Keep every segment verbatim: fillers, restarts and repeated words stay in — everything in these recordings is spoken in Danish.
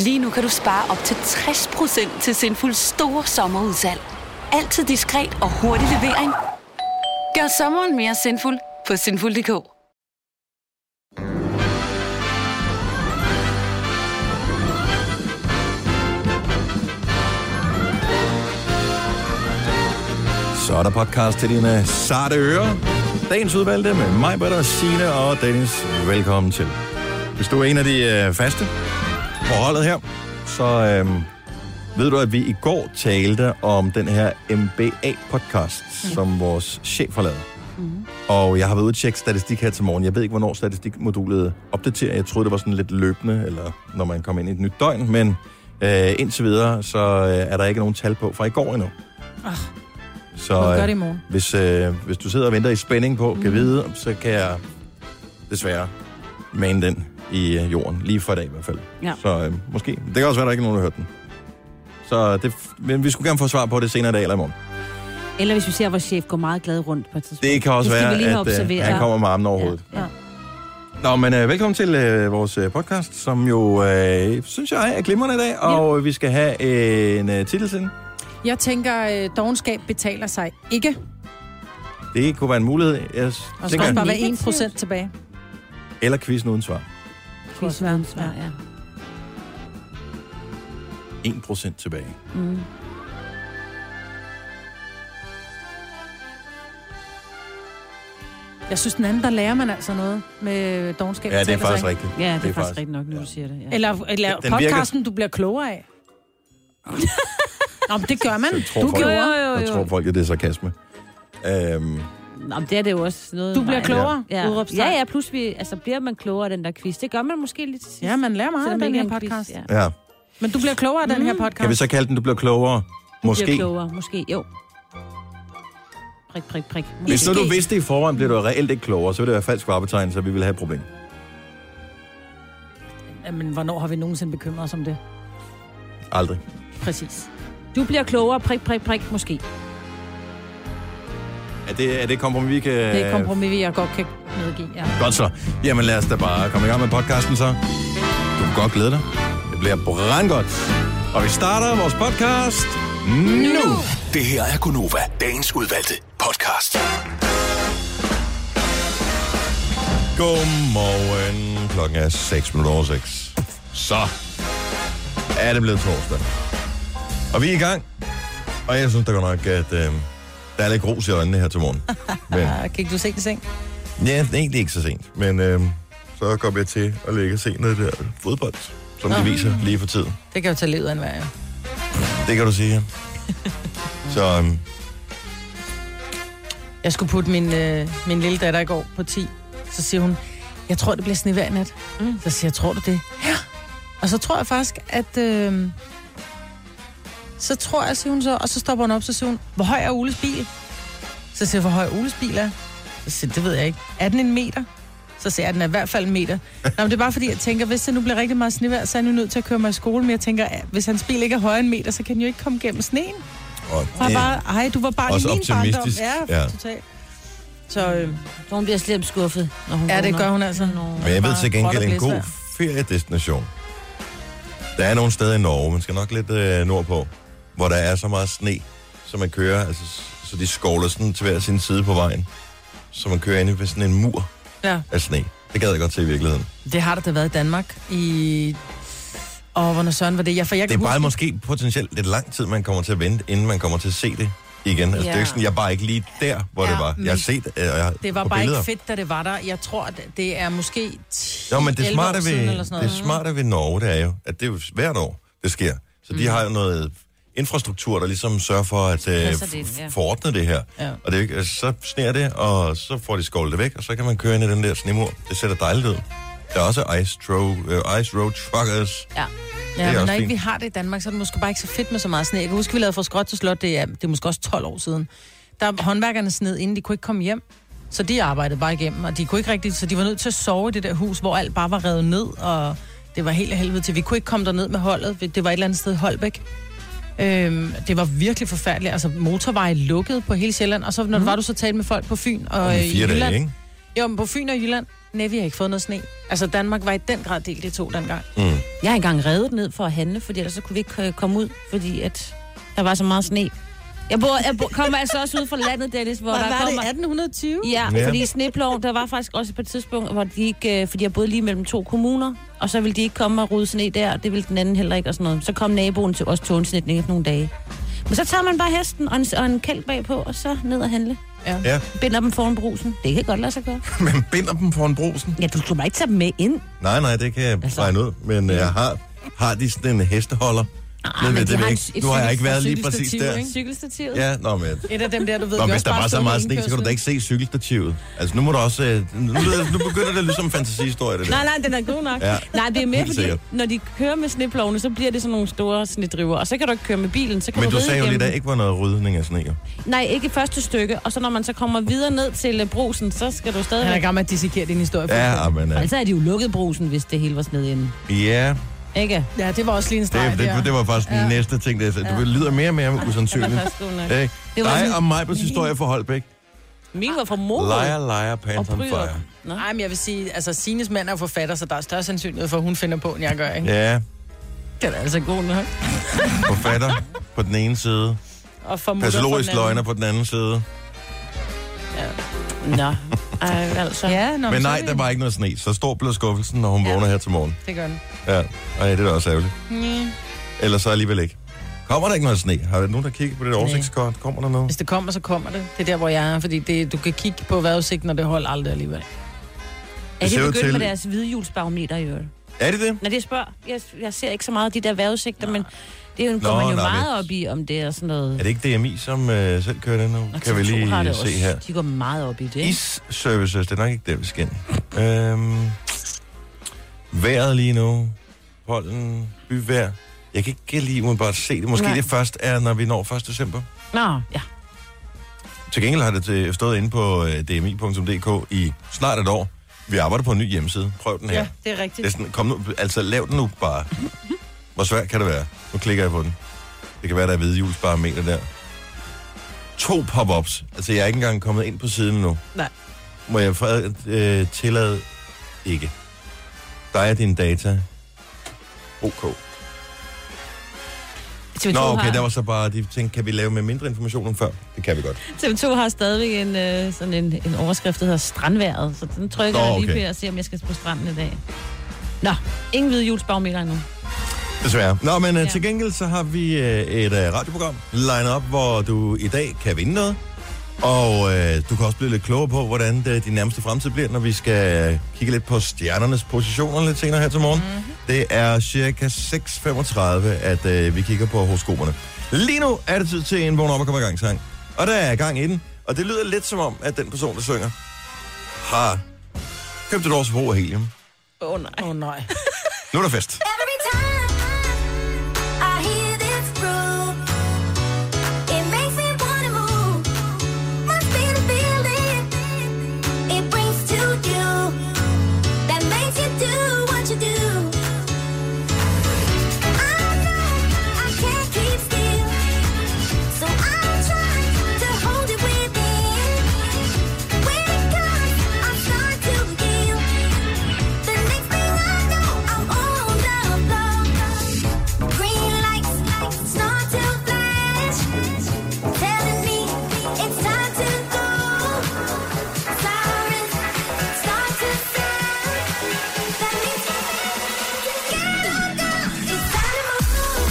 Lige nu kan du spare op til tres procent til Sinfuls store sommerudsalg. Altid diskret og hurtig levering. Gør sommeren mere sinful på sinful punktum d k. Så er der podcast til dine sarte ører. Dagens udvalgte med mig, Britta, Signe og Dennis. Velkommen til. Hvis du er en af de øh, faste på holdet her, så øh, ved du, at vi i går talte om den her M B A-podcast, mm. som vores chef har lavet. Mm. Og jeg har været ude at tjekke statistik her til morgen. Jeg ved ikke, hvornår statistikmodulet opdaterer. Jeg troede, det var sådan lidt løbende, eller når man kom ind i et nyt døgn. Men øh, indtil videre, så øh, er der ikke nogen tal på fra i går endnu. Oh. Så øh, hvis, øh, hvis du sidder og venter i spænding på, mm. kan vide, så kan jeg desværre mane den i øh, jorden. Lige for i dag i hvert fald. Ja. Så øh, måske. Det kan også være, der ikke er nogen, der har hørt den. Så det, men vi skulle gerne få svar på det senere i dag eller i morgen. Eller hvis vi ser, at vores chef går meget glad rundt på et tidspunkt. Det kan også være, at øh, han kommer med armen over hovedet. Ja. Ja. Nå, men øh, velkommen til øh, vores øh, podcast, som jo, øh, synes jeg, er glimrende i dag. Og ja. Vi skal have øh, en øh, titelsinde. Jeg tænker, at dovenskab betaler sig ikke. Det kunne være en mulighed. Jeg og så skal også bare være en procent tilbage. Eller quizzen uden svar. Quizzen uden svar, ja. en procent tilbage. Mm. Jeg synes, den anden, der lærer man altså noget med dovenskab. Ja, det er faktisk rigtigt. Ja, det er, det er faktisk rigtigt nok, nu du siger det. Ja. Eller, eller podcasten, virker... du bliver klogere af. Nå, men det gør man. Tror du folk, gør jo, jo, jo. Jeg tror folk, at det er sarkasme. Øhm. Nå, men det er det jo også noget... Du bliver klogere? Ja, ja, ja, ja pludselig altså, bliver man klogere af den der quiz. Det gør man måske lidt til sidst. Ja, man lærer meget af den her podcast. Quiz, ja. Ja. Men du bliver klogere af mm. den her podcast. Kan vi så kalde den, du bliver klogere? Måske. Du bliver klogere, måske, jo. Prik, prik, prik. Måske. Hvis nu du vidste det i forvejen, bliver du reelt ikke klogere, så vil det være falsk varebetegnelse, så vi vil have et problem. Jamen, hvornår har vi nogensinde bekymret os om det? Aldrig. Præcis. Du bliver klogere, prik, prik, prik, måske. Er det, er det kompromis, vi kan... Det er kompromis, jeg godt kan medgive, ja. Godt så. Jamen lad os da bare komme i gang med podcasten så. Du kan godt glæde dig. Det bliver brandgodt. Og vi starter vores podcast nu. Det her er Gonova, dagens udvalgte podcast. Godmorgen. Klokken er seks minutter over seks. Så er det blevet torsdag. Og vi er i gang. Og jeg synes da godt nok, at øh, der er lidt grus i øjnene her til morgen. Men, kan du se det sent? Ja, egentlig ikke så sent. Men øh, så går jeg til at lægge og se noget der fodbold, som de viser lige for tiden. Det kan jo tage livet af en vær, ja. Det kan du sige, ja. Så... Øh, jeg skulle putte min, øh, min lille datter i går på ti. Så siger hun, jeg tror, det bliver snevejr i nat. Mm. Så siger jeg, tror du det? Ja. Og så tror jeg faktisk, at... Øh, så tror jeg, siger hun så, og så stopper hun op, så siger hun, hvor høj er Oles bil? Så siger jeg, hvor høj Oles bil er? Så siger jeg, det ved jeg ikke. Er den en meter? Så siger jeg, den er i hvert fald en meter. Nå, men det er bare fordi, jeg tænker, hvis det nu bliver rigtig meget snevejr, så er jeg nu nødt til at køre mig i skole. Men jeg tænker, at hvis hans bil ikke er højere en meter, så kan den jo ikke komme gennem sneen. Og det bare, ej, du var bare i min barndom. Ja, ja. Totalt. Så, øh, så hun bliver slemt skuffet, når hun ja, det gør hun altså. Men jeg ved til gengæld en god feriedestination. Der er nogle steder i Norge, man skal nok lidt øh, nordpå, hvor der er så meget sne, så man kører, altså, så de skovler sådan til hver sin side på vejen, så man kører ind ved sådan en mur ja. af sne. Det gad jeg godt til i virkeligheden. Det har der da været i Danmark i... Åh, hvornår søren var det? Ja, for jeg det er kan bare huske... måske potentielt lidt lang tid, man kommer til at vente, inden man kommer til at se det igen. Altså, ja. Det er ikke sådan, jeg er bare ikke lige der, hvor ja, det var. Jeg har set øh, jeg det var på bare billeder. Ikke fedt, da det var der. Jeg tror, at det er måske ti Jo, men det smarte ved, eller sådan noget. det smarte ved Norge, det er jo, at det er jo hvert år, det sker. Så mm. de har jo noget infrastruktur, der ligesom sørger for at øh, det, ja. forordne det her. Ja. Og det, altså, så sner det, og så får de skovlet det væk, og så kan man køre ind i den der snemur. Det sætter dejligt ud. Der er også Ice, tro, uh, ice Road Truckers. Ja. Ja, men når ikke vi har det i Danmark, så er det måske bare ikke så fedt med så meget sne. Jeg kan huske, vi lavede fra Skråt til Slot, det er, det er måske også tolv år siden. Der er håndværkerne sned, inden de kunne ikke komme hjem. Så de arbejdede bare igennem, og de kunne ikke rigtig, så de var nødt til at sove i det der hus, hvor alt bare var revet ned, og det var helt af helvede til. Vi kunne ikke komme derned med holdet. Det var et eller andet sted i Holbæk. Øhm, det var virkelig forfærdeligt. Altså, motorveje lukket på hele Sjælland, og så når mm. var du så talt med folk på Fyn og, og i Jylland. Dage, ikke? Jo, men på Fyn og Jylland, nej, vi har ikke fået noget sne. Altså, Danmark var i den grad delt i to dengang. Mm. Jeg har engang reddet ned for at handle, fordi ellers så kunne vi ikke komme ud, fordi at der var så meget sne. Jeg, bor, jeg bor, kommer altså også ud fra landet, Dennis, hvor Hvad der var kommer... det, atten tyve? Ja, Ja. fordi sneploven, der var faktisk også på et tidspunkt, hvor de ikke, fordi jeg boede lige mellem to kommuner, og så ville de ikke komme og rydde sne der, og det ville den anden heller ikke og sådan noget. Så kom naboen til os togsnitning efter nogle dage. Men så tager man bare hesten og en, og en kælk bagpå, og så ned og handle. Ja. Ja, Binder dem foran brusen. Det kan godt lade sig gøre. men binder dem foran brusen? Ja, du skulle bare ikke tage dem med ind. Nej, nej, det kan jeg Altså. regne ud. Men jeg har, har de sådan en hesteholder? Ah, Nede men ved de det har væk. en- et Nu har jeg cykel- ikke været lige præcis cykelstativ, der. ikke? Cykelstativet. Ja, nå, men... Et af dem der, du ved, Nå, vi hvis også der bare var så stod meget ved sne, så kan du da indkørslen. ikke se cykelstativet. Altså, nu må du også... øh, Nu, nu begynder det at lyde som en fantasihistorie, det der. Nej, nej, den er god nok. Ja. Nej, det er mere Helt fordi, sikkert. når de kører med sneplovene, så bliver det sådan nogle store snedriver. Og så kan du ikke køre med bilen, så kan Men du du ride sagde jo lige, igennem at der dem. ikke var noget rydning af sne, jo. Nej, ikke første stykke. Og så når man så kommer videre ned til uh, brusen, så skal du Han er stadigvæk... i gang med at dissekere din historie. Ja, men... Og så er de jo lukket brusen, hvis det hele var sned inden. Ja, Ikke? Ja, det var også lige en streg det, det, der. det var faktisk den Ja. næste ting, det, det lyder mere og mere Det var usandsynligt. faktisk god nok. Ikke? Det var Dig sådan- og mig på historie for Holbæk. Min var fra mor. Liar, liar, Og pants on Bryrup. fire. Nå. Nej, men jeg vil sige, altså Sines mand er jo forfatter, så der er større sandsynlighed for, at hun finder på, end jeg gør, ikke? Ja, Den er altså god nok. forfatter på den ene side. Og for mutter Patologisk på den anden. løgner på den anden side. Nå, Ej, altså. Ja, nå, Men så nej, er vi- der var ikke noget sne. Så stor blev skuffelsen, når hun Ja. vågner her til morgen. Det gør den. Ja, og det er da også ærgerligt. Mm. Eller så alligevel ikke. Kommer der ikke noget sne? Har der nogen, der kigger på det oversigtskort? Kommer der noget? Hvis det kommer, så kommer det. Det er der, hvor jeg er, fordi det, du kan kigge på vejrudsigten, og det holder aldrig alligevel. Er ser det ud begyndt til- med deres hvidhjulsbarometer i øvrigt? Er det det? Når det spørger, jeg, jeg ser ikke så meget af de der vejrudsigter, men det er jo, Nå, går man jo nej, meget men- op i, om det er sådan noget... Er det ikke D M I, som øh, selv kører det nu? Og Kan vi T V to har lige det se også. her. De går meget op i det, ikke? Is-services, det er nok ikke der, vi skal ind. Øhm, vejret lige nu. Pollen, byvejr. Jeg kan ikke lige umiddelbart se det. Måske Nej. det først er, når vi når første december. Nå, ja. Til gengæld har det til- stået inde på øh, d m i punktum d k i snart et år. Vi arbejder på en ny hjemmeside. Prøv den her. Ja, det er Det er rigtigt. sådan, kom nu, altså lav den nu bare. Hvor svært kan det være? Nu klikker jeg på den. Det kan være, der er hvidhjulsbarometer der. To pop-ups. Altså, jeg er ikke engang kommet ind på siden nu. Nej. Må jeg få øh, tillade ikke. Der er dine data. OK. T V to Nå, okay, har, der var så bare, de tænkte, kan vi lave med mindre information end før? Det kan vi godt. T V to har stadigvæk en, øh, sådan en, en overskrift, der hedder strandværet, så den trykker Nå, jeg lige okay. på og se, om jeg skal på stranden i dag. Nå, ingen hvidhjulsbarometer endnu. Desværre. Nå, men ja. Ja. til gengæld så har vi øh, et øh, radioprogram lined op, hvor du i dag kan vinde noget. Og øh, du kan også blive lidt klogere på, hvordan det, din nærmeste fremtid bliver, når vi skal øh, kigge lidt på stjernernes positioner lidt senere her til morgen. Mm-hmm. Det er cirka seks femogtredive, at øh, vi kigger på horoskoperne. Lige nu er det tid til en vågn op og komme i gang sang. Og der er gang i den. Og det lyder lidt som om, at den person, der synger, har købt et års forbrug af helium. Åh oh, nej. Åh oh, nej. Nu er der fest. Every time I hear this groove, it makes me wanna move. Must be the feeling it brings to you that makes you do what you do. I know I can't keep still, so I'll try to hold it within. When it comes, I start to feel. The next thing I know, I'm on the floor. Green lights start to flash, telling me it's time to go. Sirens start to sound. That means get on down. It's time to move.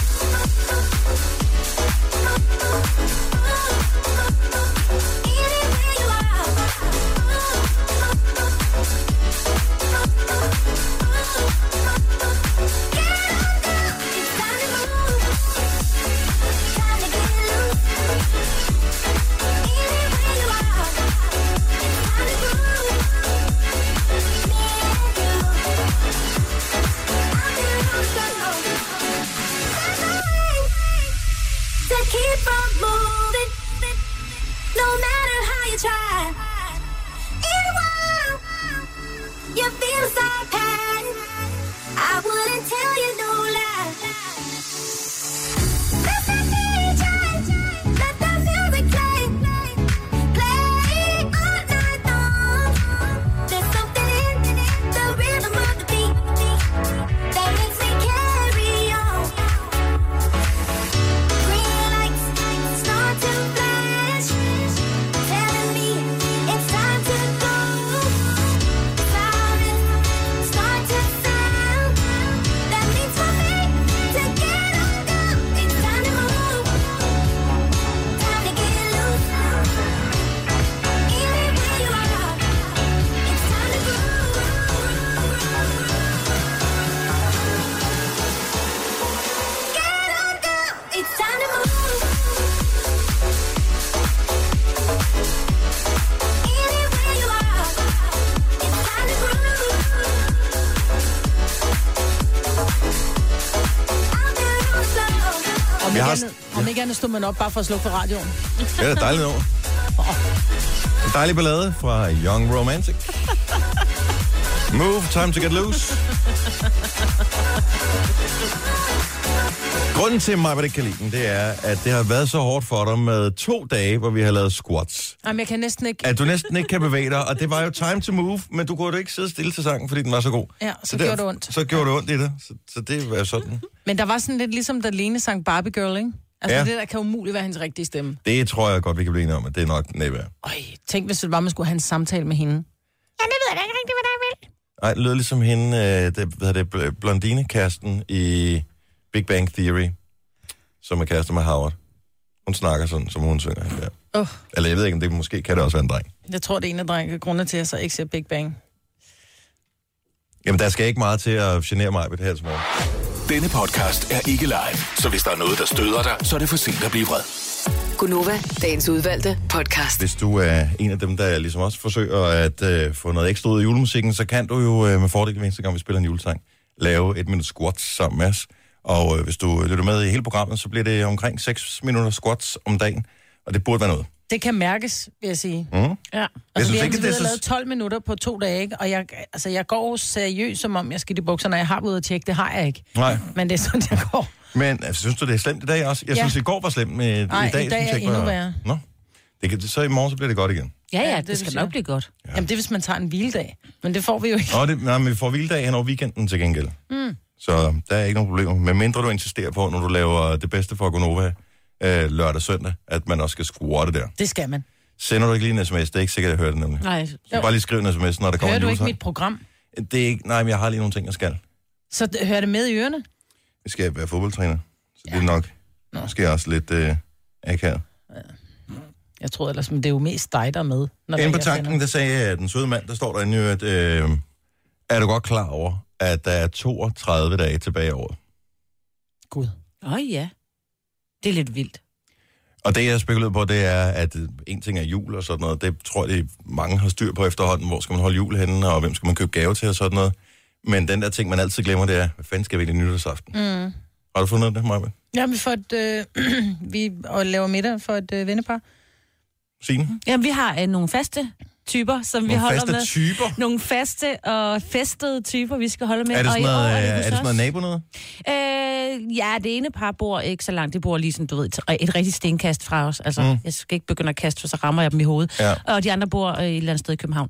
Anywhere you are. It's time to move. Time to get loose. Anywhere you are. It's time to groove. Me and you. I'll be lost alone. There's no way to keep on moving, no matter how you try. In a while, you feel so bad. I wouldn't tell you no lie. Let the D J, let the music play, play all night long. Om Vi ikke, har- andet, om ikke andet stod man op bare for at slukke for radioen. Det er da dejligt over. En dejlig ballade fra Young Romantic. Move, time to get loose. Grunden til, at mig ikke kan lide den, det er, at det har været så hårdt for dig med to dage, hvor vi har lavet squats. Jamen, jeg kan næsten ikke... At du næsten ikke kan bevæge dig, og det var jo time to move, men du kunne jo ikke sidde stille til sangen, fordi den var så god. Ja, så gjorde det ondt. Så gjorde det ondt i det, så, så det var sådan. Men der var sådan lidt ligesom, da Lene sang Barbie Girl, ikke? Altså, Ja. ja. det der kan umuligt være hendes rigtige stemme. Det tror jeg godt, vi kan blive enige om, at det er nok næppe. Øj, tænk, hvis det var, man skulle have en samtale med hende. Ja, det ved jeg da ikke rigtigt, hvad der vil. Nej, det lød ligesom hende, øh, det, hvad hedder det, blondinekæresten i Big Bang Theory, som er kærester med Howard. Hun snakker sådan, som hun synger. Ja. Oh, Eller jeg ved ikke, om det måske kan det også være en dreng. jeg tror, det er en af drenge grunde til, at jeg så ikke ser Big Bang. Jamen, der skal ikke meget til at genere mig ved det her til morgen. Denne podcast er ikke live, så hvis der er noget, der støder dig, så er det for sent at blive vred. Gunova, dagens udvalgte podcast. Hvis du er en af dem, der ligesom også forsøger at øh, få noget ekstra ud af julemusikken, så kan du jo øh, med fordel hver eneste gang, vi spiller en julesang, lave et minut squats sammen med os. Og øh, hvis du lytter med i hele programmet, så bliver det omkring seks minutter squats om dagen, og det burde være noget. Det kan mærkes, vil jeg sige. Mm. Ja. Jeg Altså, synes vi har ikke, indtil det er videre så- lavet tolv minutter på to dage, ikke? Og jeg, altså, jeg går seriøst, som om jeg skal i bukserne, og jeg har været ude at tjekke. Det har jeg ikke. Nej, Men det er sådan, jeg går. men altså, synes du, det er slemt i dag også? Jeg Ja. synes, i går var slemt, men Nej, i dag, i dag synes jeg er ikke endnu var... værre. Nå, det kan, så i morgen så bliver det godt igen. Ja, ja, Ja, det, det det skal vil nok sige. blive godt. Ja. Jamen, det er, hvis man tager en hviledag. Men det får vi jo ikke. Nå, det, nej, men vi får hviledag hen over weekenden til gengæld. Mm. Så der er ikke nogen problemer. Men mindre du insisterer på, når du laver det bedste for Gonova øh, lørdag og søndag, at man også skal squatte der. Det skal man. Sender du ikke lige en sms? Det er ikke sikkert, at jeg hører det nemlig. Nej, Så bare lige skriv en sms, når der kommer Hører en du ikke julesang. mit program? Det er ikke... Nej, men jeg har lige nogle ting, jeg skal. Så d- hører det med i ørerne? Jeg skal være fodboldtræner. Så det er nok måske også lidt øh, akavet. Jeg tror ellers, men det er jo mest dig, der er med. Når Inde det på er, jeg tanken, der sagde jeg, at den søde mand, der står derinde jo, at øh, er du godt klar over, at der er toogtredive dage tilbage i året? finder. Gud. åh oh, ja. Det er lidt vildt. Og det, jeg spekulerer på, det er, at øh, en ting er jul og sådan noget. Det tror jeg, det mange har styr på efterhånden. Hvor skal man holde jul henne, og hvem skal man købe gave til og sådan noget. Men den der ting, man altid glemmer, det er, hvad fanden skal vi i nytårsaften? Mm. Har du fundet ud af det, Maja? Ja, vi får et, øh, vi og laver middag for et øh, vennepar. Signe? Jamen, vi har øh, nogle faste typer, som vi Nogle holder faste med. typer? Nogle faste og festede typer, vi skal holde med. Er det Og sådan i år noget, det er hos det sådan noget os. nabo noget? Øh, ja, det ene par bor ikke så langt. De bor lige sådan, du ved, et, et rigtigt stenkast fra os. Altså, mm. jeg skal ikke begynde at kaste, for så rammer jeg dem i hovedet. Ja. Og de andre bor øh, et eller andet sted i København.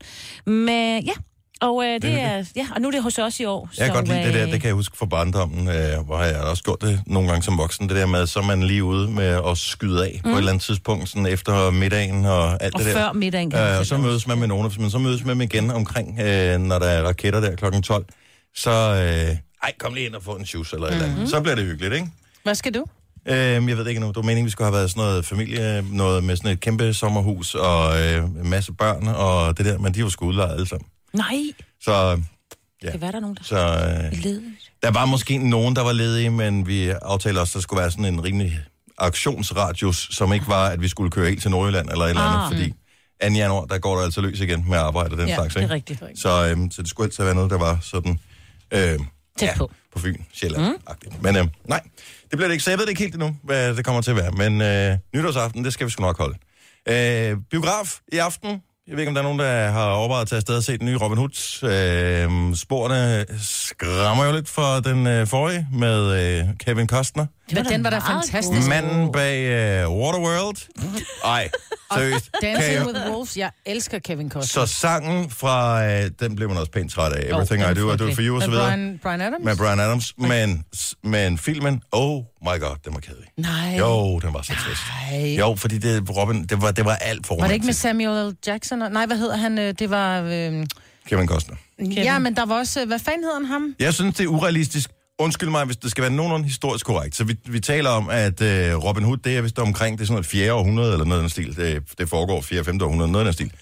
Men ja, og øh, det, Det er er, ja, og nu er det hos os i år. Jeg kan godt lide det der, det kan jeg huske fra barndommen, øh, hvor jeg også gjort det nogle gange som voksen, det der med, så er man lige ude med at skyde af mm. på et eller andet tidspunkt, sådan efter middagen og alt Og det der. før middagen, kan man Øh, og sige så det mødes man med nogen, men så mødes man igen omkring, øh, når der er raketter der klokken tolv. Så, øh, ej, kom lige ind og få en juice eller et eller andet. Så bliver det hyggeligt, ikke? Hvad skal du? Øh, jeg ved det ikke nu. Det var meningen, vi skulle have været sådan noget familie, noget med sådan et kæmpe sommerhus og øh, en masse børn og det der, men de var sgu udlejet alle sammen. Nej, Så, det kan være, der er nogen, der så øh, er ledet. der var måske nogen, der var ledige, men vi aftalte også, at der skulle være sådan en rimelig aktionsradius, som ikke var, at vi skulle køre helt til Nordjylland eller et eller andet, Ah. fordi anden januar, der går der altså løs igen med arbejde og den Ja, slags, Det er ikke? rigtigt. Så, øhm, så det skulle helst være noget, der var sådan... Øh, Tæt på. på Fyn, Sjælland-agtigt. Mm. Men øh, nej, det bliver det ikke. Så jeg ved det ikke helt endnu, hvad det kommer til at være. Men øh, nytårsaften, det skal vi sgu nok holde. Øh, biograf i aften. Jeg ved ikke, om der er nogen, der har overvejet at tage afsted og se den nye Robin Hood. Øh, sporene skræmmer jo lidt for den øh, forrige med øh, Kevin Costner. Men den var da meget fantastisk. Manden bag øh, Waterworld. Ej, seriøst. Kan Dancing jeg- with Wolves. Jeg elsker Kevin Costner. Så sangen fra, øh, den blev man også pænt træt af. Everything den I er Do, I Do It For You og Med så videre. Brian, Brian Adams? Med Brian Adams. Men, men filmen, oh my god, den var kedelig. Nej. Jo, den var så trist. Nej. Jo, fordi det, Robin, det var, det var alt for Var det ikke med romantisk. Samuel L. Jackson? Nej, hvad hedder han? Øh, Det var... Øh... Kevin Costner. Ja, men der var også... øh, Hvad fanden hedder han ham? Jeg synes, det er urealistisk. Undskyld mig, hvis det skal være nogenlunde historisk korrekt. Så vi, vi taler om, at øh, Robin Hood, det er vist omkring, det er sådan noget fjerde århundrede, eller noget af den stil. Det, det foregår fjerde femte århundrede, noget af den stil.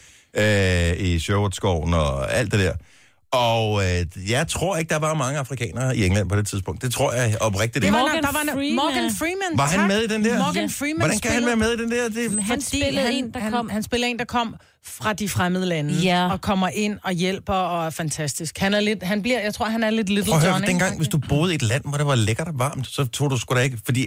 Øh, I Sherwood-skoven og alt det der. Og øh, jeg tror ikke, der var mange afrikanere i England på det tidspunkt. Det tror jeg oprigtigt Det ikke. var, Morgan der var Freeman. Morgan Freeman. Var han tak. med i den der? Morgan Ja. Freeman Hvordan kan han spiller- være med i den der? Det, Han Fordi spillede han, en, der han, kom... Han spiller en, der kom fra de fremmede lande. Ja. Og kommer ind og hjælper og er fantastisk. Han er lidt... Han bliver... Jeg tror, han er lidt Little Prøv at John, høre, ikke? dengang, hvis du boede i et land, hvor det var lækkert og varmt, så tog du sgu da ikke... Fordi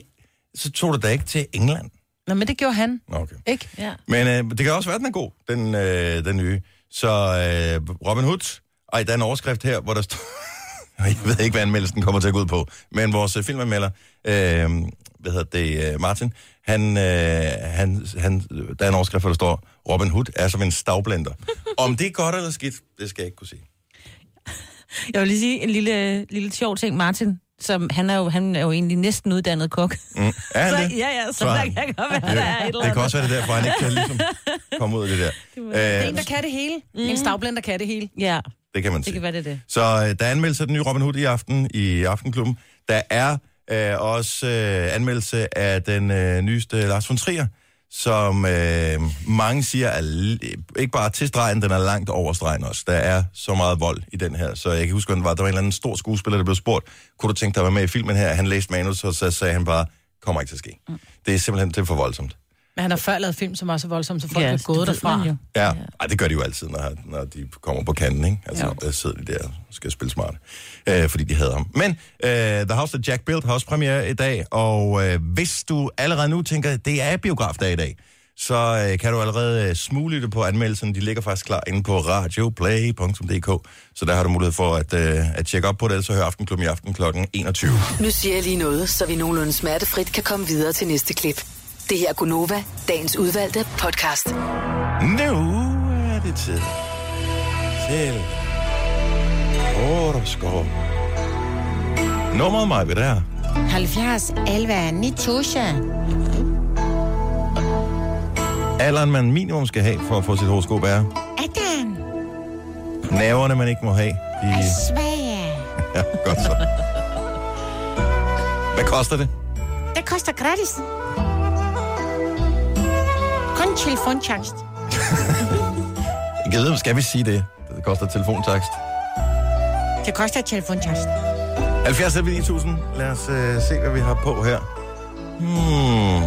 så tog du da ikke til England. Nå, men det gjorde han. Okay. Ikke? Ja. Men øh, det kan også være, at den er god, den, øh, den nye. Så øh, Robin Hood, ej, der er en overskrift her, hvor der står... Jeg ved ikke, hvad anmeldelsen kommer til at gå ud på, men vores øh, filmanmelder, øh, hvad hedder det, øh, Martin, han, øh, han, han, der er en overskrift, hvor der står, Robin Hood er som en stavblender. Om det er godt eller skidt, det skal jeg ikke kunne sige. Jeg vil lige sige en lille, lille sjov ting, Martin. Som, han, er jo, han er jo egentlig næsten uddannet kok. Mm. Er han Så, det? ja, ja, så, Så der han- kan godt være, der er et eller Det andet. kan også være det derfor, han ikke kan ligesom komme ud af det der. Det er en, Øh, der kan det hele. Mm. En stavblender kan det hele. Ja, det kan man det sige. kan være det, det. Så øh, der er anmeldelse af den nye Robin Hood i aften i Aftenklubben. Der er øh, også øh, anmeldelse af den øh, nyeste Lars von Trier, som øh, mange siger er l- ikke bare til stregen, den er langt over stregen også. Der er så meget vold i den her, så jeg kan huske, at der var, der var en eller anden stor skuespiller, der blev spurgt, kunne du tænke dig at være med i filmen her? Han læste manus, og så sagde han bare, kommer ikke til at ske. Mm. Det er simpelthen det er for voldsomt. Men han har før lavet film, som også er voldsomt, så folk Ja, er det gået ved derfra. man jo. Ja, ja. Ej, det gør de jo altid, når, når de kommer på kanten, ikke? Altså, Jo. der sidder de der og skal spille smart, øh, fordi de hader ham. Men øh, The House of Jack Built har også premiere i dag, og øh, hvis du allerede nu tænker, det er biografdag i dag, så øh, kan du allerede øh, smule det på anmeldelsen. De ligger faktisk klar inde på radioplay punktum d k, så der har du mulighed for at, øh, at tjekke op på det, så hør Aftenklubben i aften klokken enogtyve. Nu siger jeg lige noget, så vi nogenlunde smertefrit kan komme videre til næste klip. Det her er Gunova, dagens udvalgte podcast. Nu er det tid til horoskop. Nummeret mig ved der. halvfjerds elleve nitusha. Alderen, man minimum skal have for at få sit horoskop er. atten. Nerverne, man ikke må have. De... Svage. Ja, godt så. Hvad koster det? Det koster gratis. Kun telefontakst. Jeg ved, skal vi sige det? Det koster telefontakst. Det koster telefontakst. halvfjerds ni tusind. Lad os uh, se, hvad vi har på her. Hmm.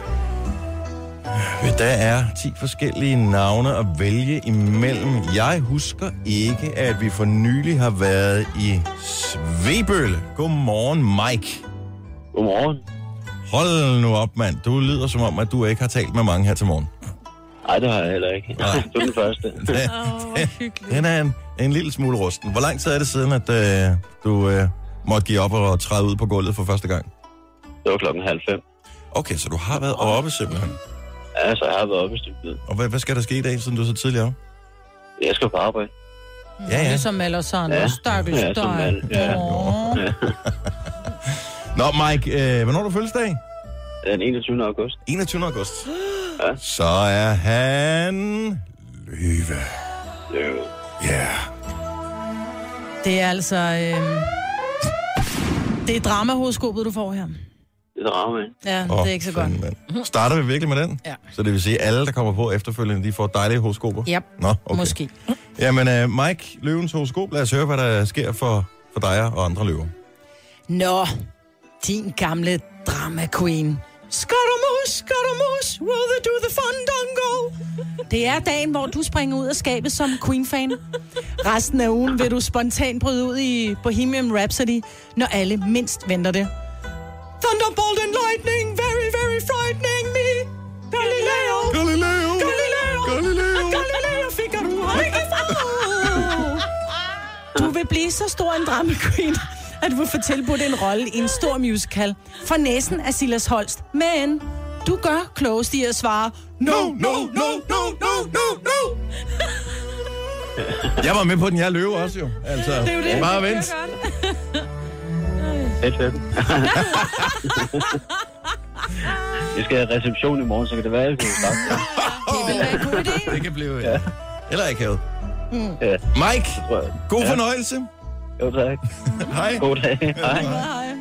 Der er ti forskellige navne at vælge imellem. Jeg husker ikke, at vi for nylig har været i Svebølle. Godmorgen, Mike. Godmorgen. Hold nu op, mand. Du lyder som om, at du ikke har talt med mange her til morgen. Nej, det har jeg heller ikke. Nej. Du er den første. Den, den, den er en, en lille smule rusten. Hvor lang tid er det siden, at øh, du øh, måtte give op og træde ud på gulvet for første gang? Det var klokken halv fem. Okay, så du har været oppe simpelthen. Ja, så jeg har været oppe i studiet. Og hvad, hvad skal der ske i dag, siden du er så tidligere op? Jeg skal på arbejde. Ja, ja. Ligesom Maller sådan. Ja. Ja. Stakkels Ja, som dig. Mal- ja. Åh. Nå, Mike, øh, hvornår er du fødselsdag? Den enogtyvende august. enogtyvende august. Ja. Så er han... Løve. Det er jo... Ja. Yeah. Det er altså... Øh... Det er dramahovedskobet, du får her. Det er drama, ikke? Ja, Åh, det er ikke så godt. fanden, mand. Starter vi virkelig med den? Ja. Så det vil sige, at alle, der kommer på efterfølgende, de får dejlige horoskoper? Yep, Nå, okay. måske. Jamen, uh, Mike, løvens horoskop. Lad os høre, hvad der sker for, for dig og andre løver. Nå, din gamle drama queen. Skottermus, skottermus, will they do the fandango? Det er dagen, hvor du springer ud af skabet som Queen-fan. Resten af ugen vil du spontant bryde ud i Bohemian Rhapsody, når alle mindst venter det. Thunderbolt and lightning, very, very frightening me. Galileo, Galileo! Galileo, Galileo! Galileo, Figaro, ikke fra. Du vil blive så stor en drama queen, at du vil få tilbudt en rolle i en stor musical for næsen af Silas Holst. Men du gør klogest i at svare, no, no, no, no, no, no, no. Jeg var med på den, jeg er løve også jo. Altså, Det er jo det. bare det vent. Fedt, fedt. Vi skal have reception i morgen, så kan det være, at vi kan starte. Det vil være en god idé. Det kan blive... Ja. Eller ikke havet. Ja, Mike, tror jeg. god Ja. fornøjelse. Jo, tak. Hej. God dag. Hej. Hej.